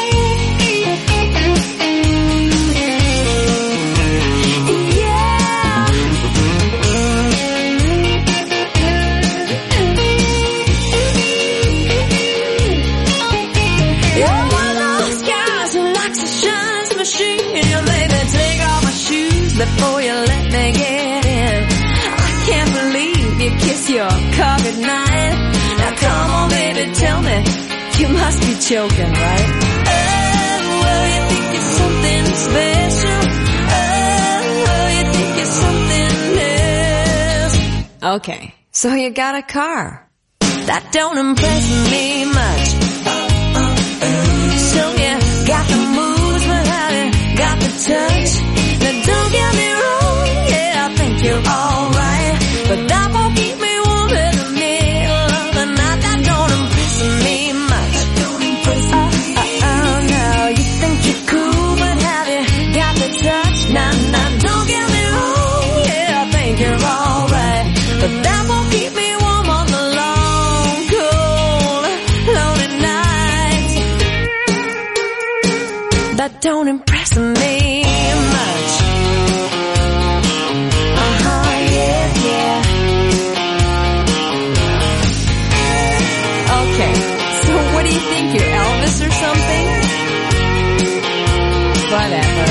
Speaker 5: You're one of those guys who likes to shine some machine. You made me take off my shoes before you let me get in. I can't believe you kiss your car goodnight. Now come on, baby, tell me, you must be joking, right? Oh, you think you're something special. Oh, you think you're something else. Okay, so you got a car. That don't impress me much. So you got the moves, but have you got the touch? Now don't get me wrong, yeah, I think you're alright, but that won't keep me warm in the middle of the night. That don't impress me much. Oh, no, you think you're cool, but have you got the touch? Nah, don't get me wrong, yeah, I think you're alright, but that won't keep me warm on the long, cold, lonely nights. That don't impress me much. Yeah. Okay, so what do you think, you're Elvis or something? Whatever.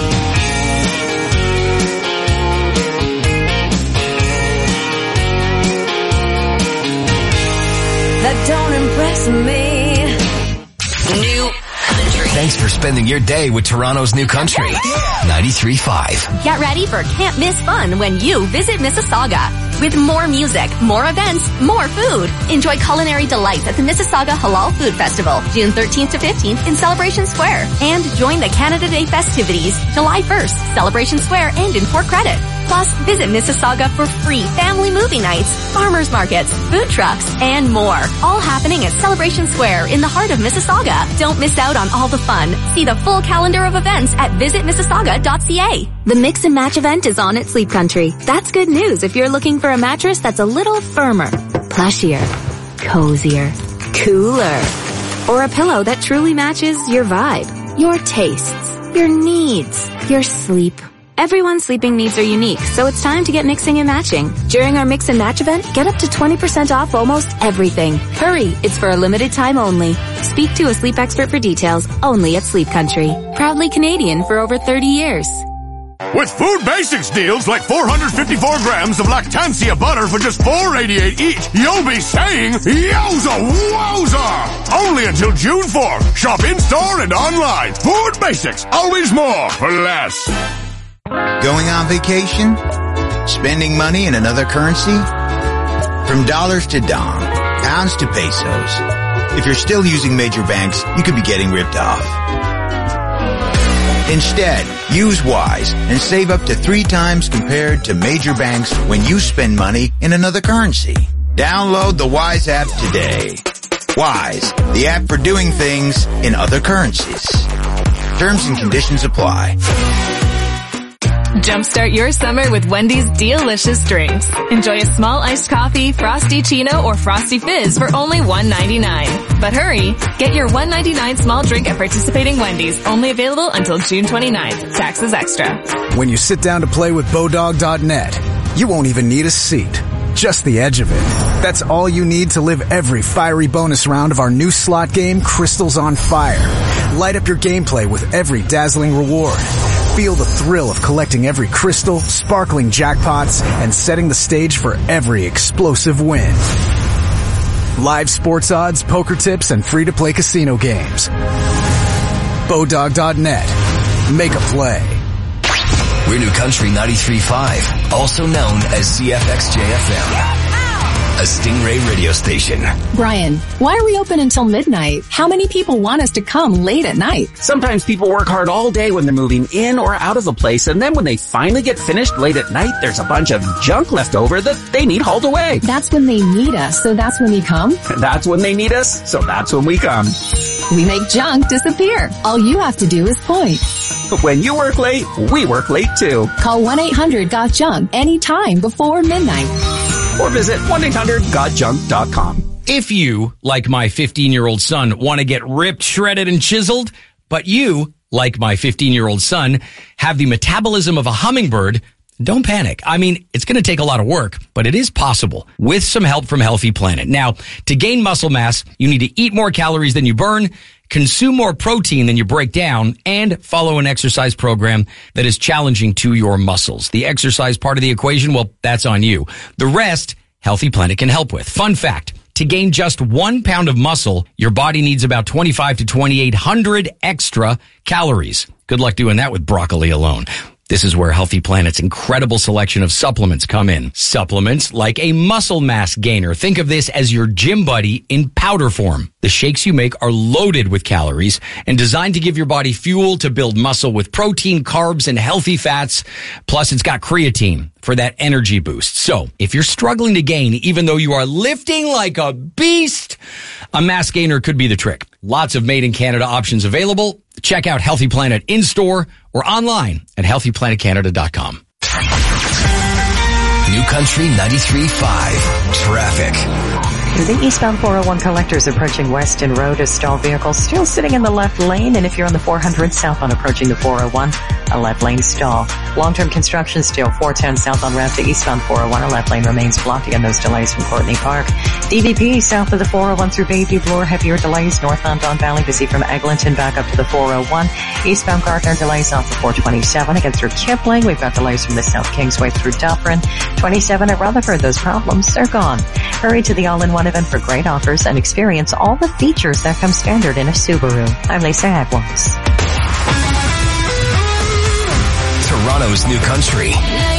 Speaker 5: That don't impress me.
Speaker 2: New Country. Thanks for spending your day with Toronto's New Country. 93.5.
Speaker 14: Get ready for can't miss fun when you visit Mississauga. With more music, more events, more food. Enjoy culinary delights at the Mississauga Halal Food Festival, June 13th to 15th in Celebration Square. And join the Canada Day festivities, July 1st, Celebration Square and in Port Credit. Plus, visit Mississauga for free family movie nights, farmers markets, food trucks, and more. All happening at Celebration Square in the heart of Mississauga. Don't miss out on all the fun. See the full calendar of events at visitmississauga.ca.
Speaker 18: The Mix and Match event is on at Sleep Country. That's good news if you're looking for a mattress that's a little firmer, plushier, cozier, cooler, or a pillow that truly matches your vibe, your tastes, your needs, your sleep. Everyone's sleeping needs are unique, so it's time to get mixing and matching. During our Mix and Match event, get up to 20% off almost everything. Hurry, it's for a limited time only. Speak to a sleep expert for details, only at Sleep Country. Proudly Canadian for over 30 years.
Speaker 7: With Food Basics deals like 454 grams of Lactancia butter for just $4.88 each, you'll be saying, yowza wowza! Only until June 4th. Shop in-store and online. Food Basics, always more for less.
Speaker 8: Going on vacation? Spending money in another currency? From dollars to dong, pounds to pesos. If you're still using major banks, you could be getting ripped off. Instead, use Wise and save up to 3 times compared to major banks when you spend money in another currency. Download the Wise app today. Wise, the app for doing things in other currencies. Terms and conditions apply.
Speaker 9: Jumpstart your summer with Wendy's delicious drinks. Enjoy a small iced coffee, Frosty Chino, or Frosty Fizz for only $1.99. But hurry, get your $1.99 small drink at participating Wendy's. Only available until June 29th. Taxes extra.
Speaker 13: When you sit down to play with Bodog.net, you won't even need a seat. Just the edge of it. That's all you need to live every fiery bonus round of our new slot game, Crystals on Fire. Light up your gameplay with every dazzling reward. Feel the thrill of collecting every crystal, sparkling jackpots, and setting the stage for every explosive win. Live sports odds, poker tips, and free-to-play casino games. Bodog.net. Make a play.
Speaker 2: We're New Country 93.5, also known as CFXJFM. A Stingray radio station.
Speaker 10: Brian, why are we open until midnight? How many people want us to come late at night?
Speaker 11: Sometimes people work hard all day when they're moving in or out of a place, and then when they finally get finished late at night, there's a bunch of junk left over that they need hauled away.
Speaker 10: That's when they need us, so that's when we come?
Speaker 11: That's when they need us, so that's when we come.
Speaker 10: We make junk disappear. All you have to do is point.
Speaker 11: When you work late, we work late too.
Speaker 10: Call 1-800-GOT-JUNK anytime before midnight.
Speaker 11: Or visit 1-800-GOTJUNK.com.
Speaker 3: If you, like my 15-year-old son, want to get ripped, shredded, and chiseled, but you, like my 15-year-old son, have the metabolism of a hummingbird, don't panic. I mean, it's going to take a lot of work, but it is possible with some help from Healthy Planet. Now, to gain muscle mass, you need to eat more calories than you burn, consume more protein than you break down, and follow an exercise program that is challenging to your muscles. The exercise part of the equation, well, that's on you. The rest, Healthy Planet can help with. Fun fact, to gain just 1 pound of muscle, your body needs about 2,500 to 2,800 extra calories. Good luck doing that with broccoli alone. This is where Healthy Planet's incredible selection of supplements come in. Supplements like a muscle mass gainer. Think of this as your gym buddy in powder form. The shakes you make are loaded with calories and designed to give your body fuel to build muscle with protein, carbs, and healthy fats. Plus, it's got creatine for that energy boost. So, if you're struggling to gain, even though you are lifting like a beast, a mass gainer could be the trick. Lots of made in Canada options available. Check out Healthy Planet in-store or online at healthyplanetcanada.com.
Speaker 2: New Country 93.5. Traffic.
Speaker 15: The eastbound 401 collectors approaching Weston Road, a stalled vehicle still sitting in the left lane, and if you're on the 400 southbound approaching the 401, a left lane stall. Long-term construction still 410 southbound route to eastbound 401, a left lane remains blocked. Again, those delays from Courtney Park. DVP south of the 401 through Bayview Bloor, heavier delays northbound Don Valley, busy from Eglinton back up to the 401. Eastbound Gardner delays off the 427. Again, through Kipling, we've got delays from the South Kingsway through Dufferin. 27 at Rutherford, those problems, they're gone. Hurry to the all-in-one event for great offers and experience all the features that come standard in a Subaru. I'm Lisa Adwams.
Speaker 2: Toronto's New Country.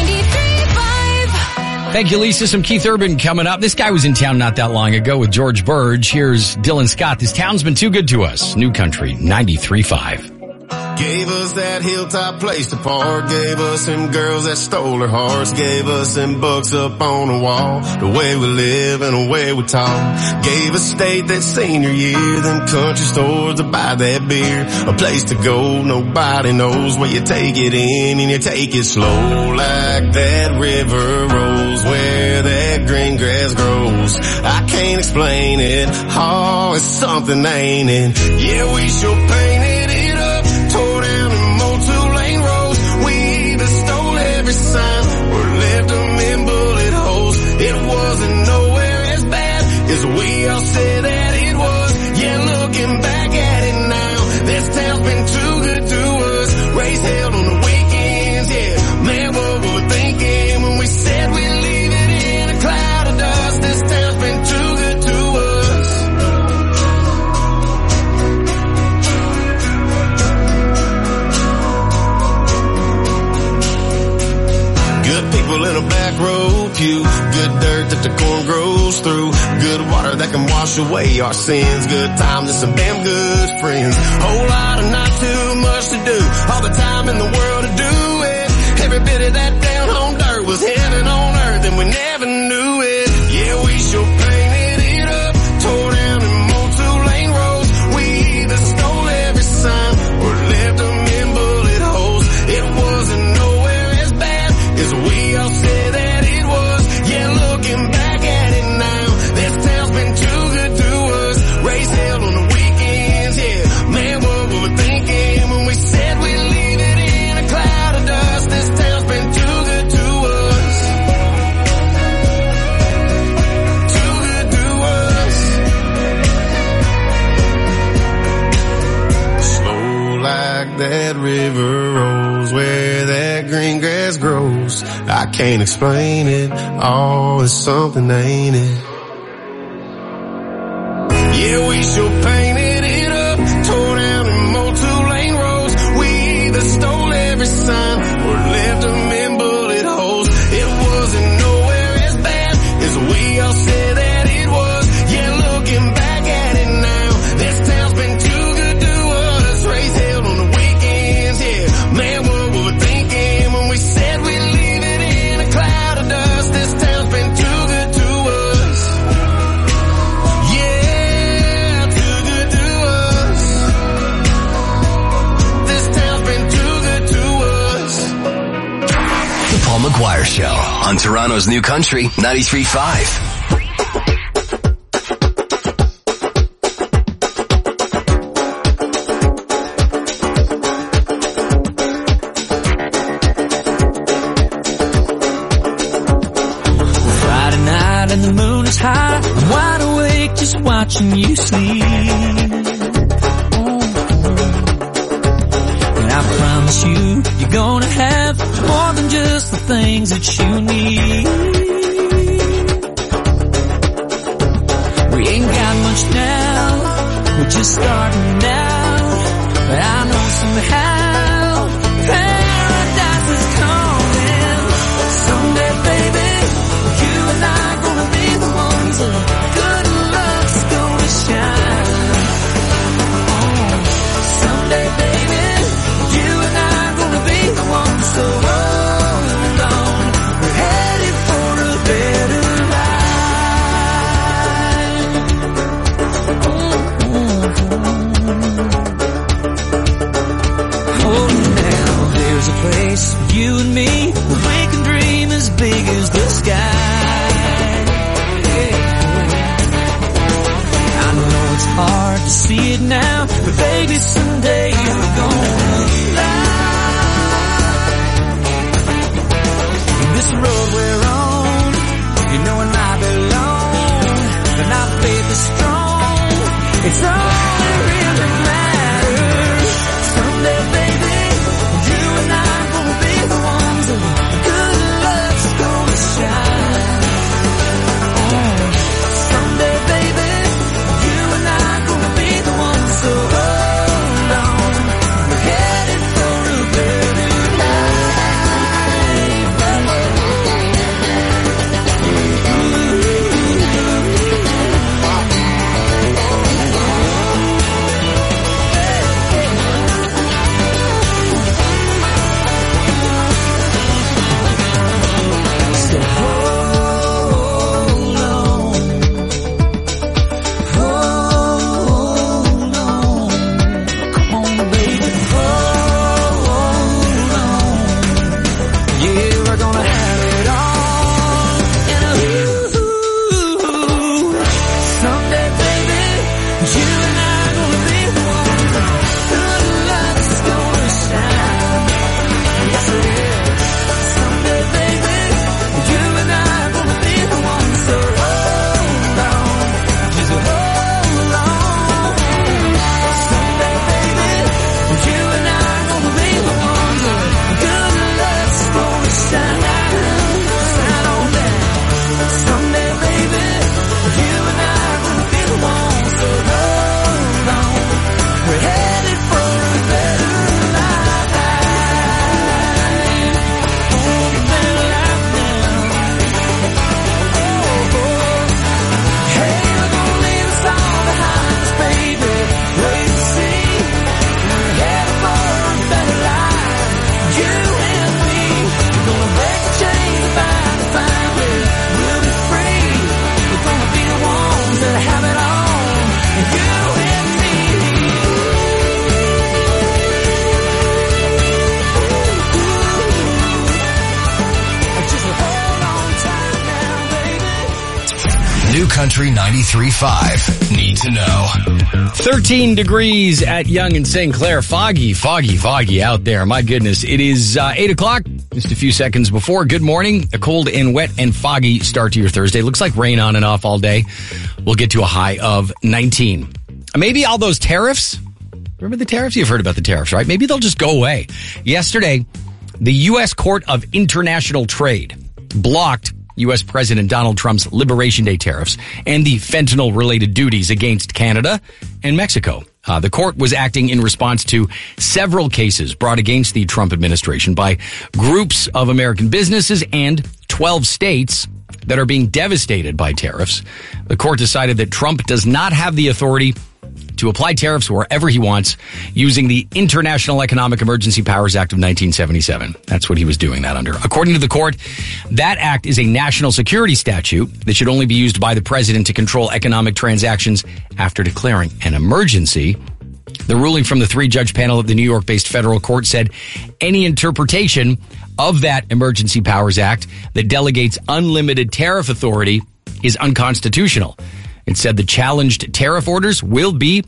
Speaker 3: Thank you, Lisa. Some Keith Urban coming up. This guy was in town not that long ago with George Burge. Here's Dylan Scott. This town's been too good to us. New Country 93.5.
Speaker 12: Gave us that hilltop place to park. Gave us them girls that stole her hearts. Gave us them books up on the wall. The way we live and the way we talk. Gave us state that senior year. Them country stores to buy that beer. A place to go, nobody knows where you take it in and you take it slow. Like that river rolls where that green grass grows. I can't explain it. Oh, it's something, ain't it? Yeah, we sure painted it up. Tore down and mowed 2-lane roads. We either stole every sign or left them in bullet holes. It wasn't nowhere as bad as we all said that it was. Yeah, looking back at it now, this town's been too good to us. Race held on the weekends, yeah. Man, what were we thinking when we said we'd leave it in a cloud of dust? This town's been too good to us. Good people in a back row pew. Good dirt that the corn grows through. Good water that can wash away our sins. Good times and some damn good friends. Whole lot of not too much much to do, all the time in the world to do it. Every bit of that down home dirt was heaven on earth, and we never knew it. Yeah, we sure painted it up, tore down and mowed 2-lane roads. We either stole every sign or left them in bullet holes. It wasn't nowhere as bad as we all said that it was. Yeah, looking back at it now, this town's been too good to us. Raised hell on the weekends, yeah. Man, what were we thinking when we said we'd leave it in a cloud of dust? This town's been too good to us. Too good to us. Slow like that river rolls, where that green grass grows. I can't explain it, oh, it's something, ain't it? Yeah, we sure painted it up, tore down and mowed 2-lane roads. We either stole every sign or left them in bullet holes. It wasn't nowhere as bad as we all said that it was. Yeah, looking back at it now, this town's been too good to us. Raised hell on the weekends, yeah. Man, what were we thinking when we said we'd leave it in a cloud of dust? This town's been too good to us. Yeah, too good to us. This town's been too good to us.
Speaker 2: The Paul McGuire Show on Toronto's New Country 93.5.
Speaker 1: Friday night and the moon is high. I'm wide awake just watching you sleep. And I promise you, you're gonna have more than just the things that you need. We ain't got much now, we're just starting out. But I know somehow paradise is coming. Someday, baby, you and I gonna be the ones that good luck's gonna shine. Someday, baby, you and I gonna be the ones, so hold on. We're headed for a better life. Oh, now there's a place for you and me where we can dream as big as the sky. I know it's hard to see it now, but baby, someday you're gonna fly. This road we're on, you know it might be long, but our faith is strong. It's all that really matters. Someday, baby, you and I gonna be the ones that good luck's gonna shine. Someday, baby, you and I gonna be the ones, so hold on. We're headed for a better So hold on. Hold on. Come on, baby, hold on. Yeah, we're gonna have it all. And someday, baby, you and I gonna be the ones. Good luck's gonna shine. Yes, it is. Someday, baby, you and I gonna be the ones. So hold on, just hold on. Someday, baby, you and I gonna be the ones. Good luck's gonna shine. Shine on down. Someday, baby, you and I gonna be the ones. So hold on, we're headed for a better life. A better life now. Hey, we're gonna leave us all behind us, baby. Wait and see. We're headed for a
Speaker 2: New Country 93.5. Need to know.
Speaker 3: 13 degrees at Yonge and St. Clair. Foggy out there. My goodness. It is 8 o'clock. Just a few seconds before. Good morning. A cold and wet and foggy start to your Thursday. Looks like rain on and off all day. We'll get to a high of 19. Maybe all those tariffs. Remember the tariffs? You've heard about the tariffs, right? Maybe they'll just go away. Yesterday, the U.S. Court of International Trade blocked U.S. President Donald Trump's Liberation Day tariffs and the fentanyl-related duties against Canada and Mexico. The court was acting in response to several cases brought against the Trump administration by groups of American businesses and 12 states that are being devastated by tariffs. The court decided that Trump does not have the authority to apply tariffs wherever he wants using the International Economic Emergency Powers Act of 1977. That's what he was doing that under. According to the court, that act is a national security statute that should only be used by the president to control economic transactions after declaring an emergency. The ruling from the 3-judge panel of the New York-based federal court said any interpretation of that Emergency Powers Act that delegates unlimited tariff authority is unconstitutional. It said the challenged tariff orders will be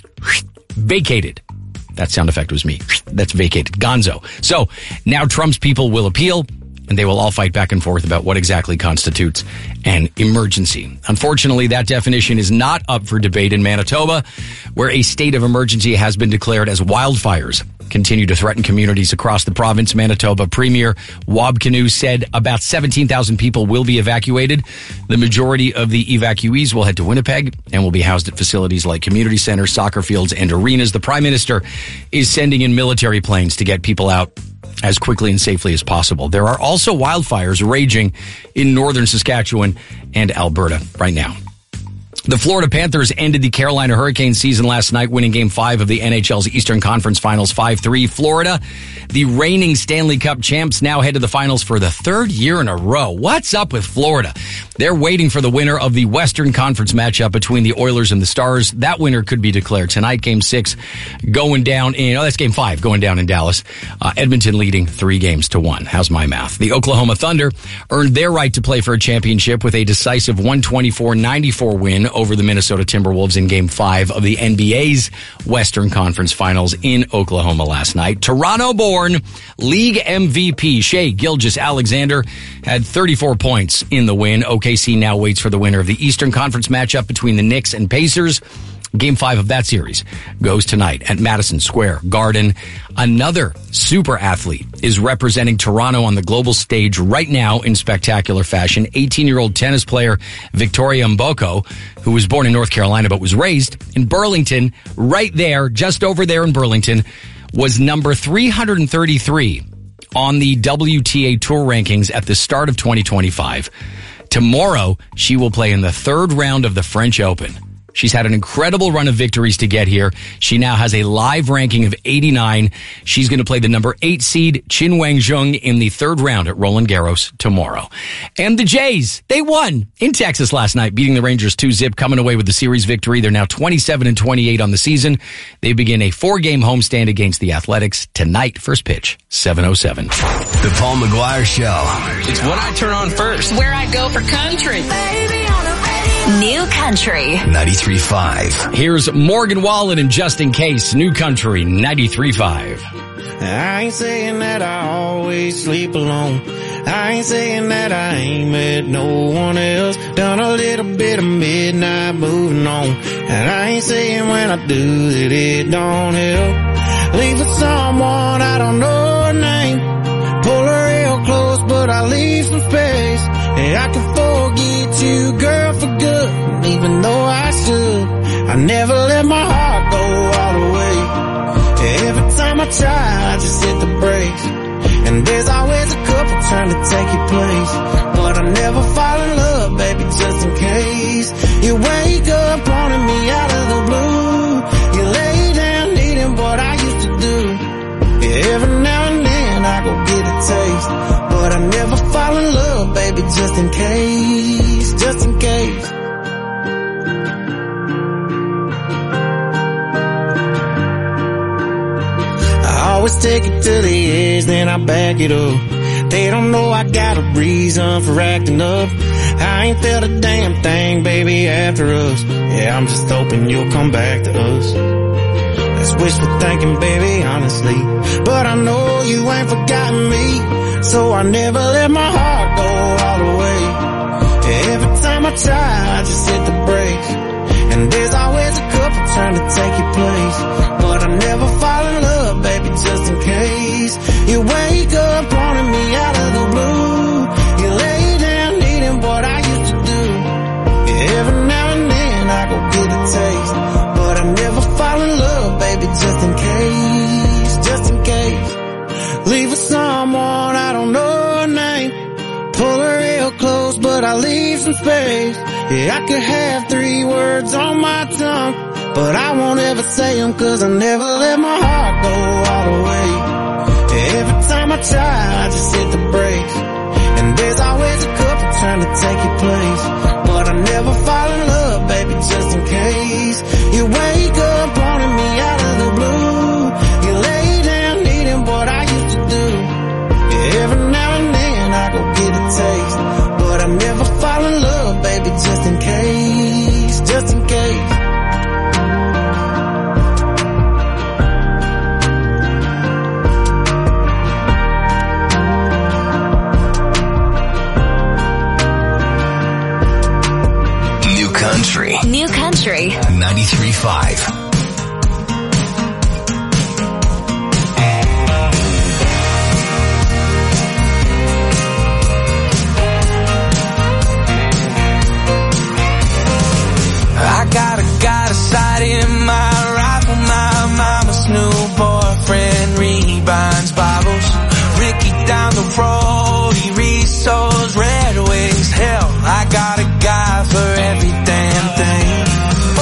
Speaker 3: vacated. That sound effect was me. That's vacated. Gonzo. So now Trump's people will appeal, and they will all fight back and forth about what exactly constitutes an emergency. Unfortunately, that definition is not up for debate in Manitoba, where a state of emergency has been declared as wildfires continue to threaten communities across the province. Manitoba Premier Wab Kinew said about 17,000 people will be evacuated. The majority of the evacuees will head to Winnipeg and will be housed at facilities like community centers, soccer fields, and arenas. The Prime Minister is sending in military planes to get people out as quickly and safely as possible. There are also wildfires raging in northern Saskatchewan and Alberta right now. The Florida Panthers ended the Carolina Hurricanes season last night, winning Game 5 of the NHL's Eastern Conference Finals 5-3. Florida, the reigning Stanley Cup champs, now head to the finals for the third year in a row. What's up with Florida? They're waiting for the winner of the Western Conference matchup between the Oilers and the Stars. That winner could be declared tonight. Game 6 going down in, that's Game 5 going down in Dallas. Edmonton leading 3-1. How's my math? The Oklahoma Thunder earned their right to play for a championship with a decisive 124-94 win over the Minnesota Timberwolves in Game 5 of the NBA's Western Conference Finals in Oklahoma last night. Toronto-born league MVP Shai Gilgeous-Alexander had 34 points in the win. OKC now waits for the winner of the Eastern Conference matchup between the Knicks and Pacers. Game 5 of that series goes tonight at Madison Square Garden. Another super athlete is representing Toronto on the global stage right now in spectacular fashion. 18-year-old tennis player Victoria Mboko, who was born in North Carolina but was raised in Burlington, right there, just over there in Burlington, was number 333 on the WTA Tour rankings at the start of 2025. Tomorrow, she will play in the third round of the French Open. She's had an incredible run of victories to get here. She now has a live ranking of 89. She's going to play the number 8 seed Qin Wangzheng in the third round at Roland Garros tomorrow. And the Jays, they won in Texas last night, beating the Rangers 2-0, coming away with the series victory. They're now 27-28 on the season. They begin a 4-game homestand against the Athletics tonight. First pitch, 7:07.
Speaker 2: The Paul McGuire Show.
Speaker 22: It's what I turn on first.
Speaker 16: Where I go for country.
Speaker 14: New Country
Speaker 2: 93.5.
Speaker 3: Here's Morgan Wallen and Just In Case, New Country 93.5.
Speaker 6: I ain't saying that I always sleep alone. I ain't saying that I ain't met no one else. Done a little bit of midnight moving on. And I ain't saying when I do that it don't help. Leave with someone I don't know her name. Pull her real close but I leave some space. And I can forget you, girl, for good. Even though I should, I never let my heart go all the way. Every time I try, I just hit the brakes. And there's always a couple trying to take your place. But I never fall in love, baby, just in case. You wake up wanting me out of the blue. You lay down needing what I used to do. Yeah, every now and then I go get a taste. But I never fall in love, baby, just in case, just in case. I always take it to the edge, then I back it up. They don't know I got a reason for acting up. I ain't felt a damn thing, baby, after us. Yeah, I'm just hoping you'll come back to us. That's wishful thinking, baby, honestly. But I know you ain't forgotten me, so I never let my heart go all the way. Every time I try, I just hit the brakes. And there's always a couple trying to take your place. But I never fall in love, baby, just in case. You wake up wanting me out of the blue. You lay down needing what I used to do. Every now and then I go get a taste. But I never fall in love, baby, just in case. Just in case. Leave with someone, I don't know her name. Pull her real close, but I leave some space. Yeah, I could have 3 words on my tongue, but I won't ever say them, cause I never let my heart go all the way. Every time I try, I just hit the brakes. And there's always a couple trying to take your place. But I never fall in love, baby, just in case. You wake up wanting me out of the blue. You lay down needing what I used to do. Every now and then I go get a taste. But I never fall in love, baby, just in case. Just in case.
Speaker 2: New Country 93.5.
Speaker 6: I got a sight in my rifle. My mama's new boyfriend rebinds Bibles. Ricky down the road, he resows Red Wings. Hell, I got a guy for every damn thing. Oh,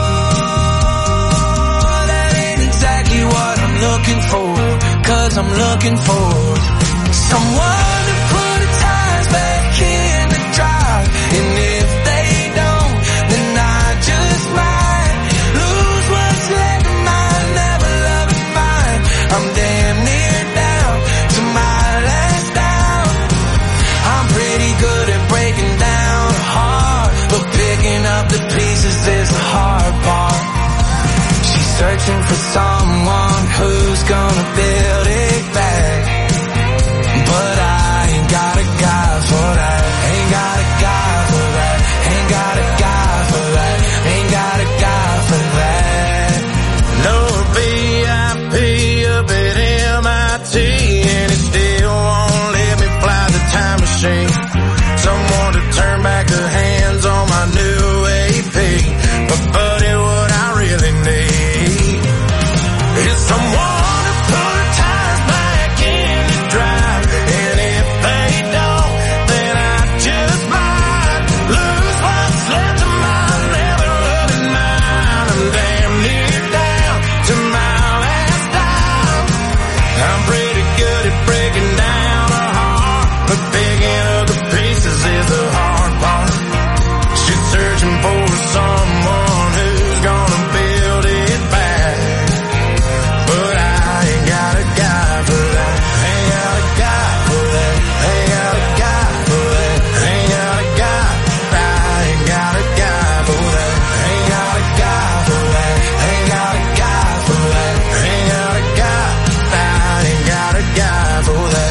Speaker 6: that ain't exactly what I'm looking for. Cause I'm looking for someone to put the tires back in the drive. And if they don't, then I just might lose what's left of mine, never loving mine. I'm damn near down to my last down. I'm pretty good at breaking down a heart, but picking up the pieces is the hard part. She's searching for someone who's gonna build it back, but I ain't got a guy for that. Ain't got a guy for that. Ain't got a guy for that. Ain't got a guy for that. No VIP up at MIT, and it still won't let me fly the time machine. Someone to turn back the hands on my new AP. But buddy, what I really need is someone to put the tires back in the drive. And if they don't, then I just might lose what's left of my never loving mine. I'm damn near down to my last dime. I'm pretty good at breaking down a heart, but picking up the pieces is the hard part. She's searching for someone who's gonna build it back, but I ain't got a guy for that. Ain't got a guy for that. Ain't got a guy for that. Ain't got a guy. I ain't got a guy for that. Ain't got a guy for that. Ain't got a guy for that. Ain't got a guy. I ain't got a guy for that.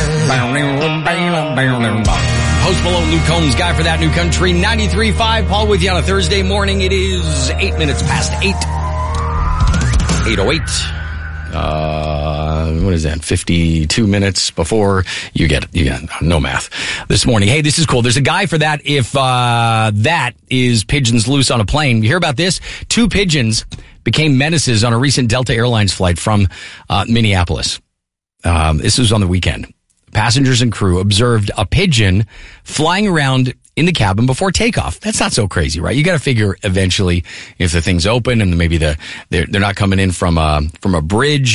Speaker 3: Post Malone, Luke Combs, Guy for That, New Country 93.5. Paul with you on a Thursday morning. It is 8 minutes past 8. 8:08. What is that? 52 minutes before you get no math this morning. Hey, this is cool. There's a guy for that if that is pigeons loose on a plane. You hear about this? 2 pigeons became menaces on a recent Delta Airlines flight from Minneapolis. This was on the weekend. Passengers and crew observed a pigeon flying around in the cabin before takeoff. That's not so crazy, right? You got to figure eventually if the thing's open and maybe they're not coming in from a bridge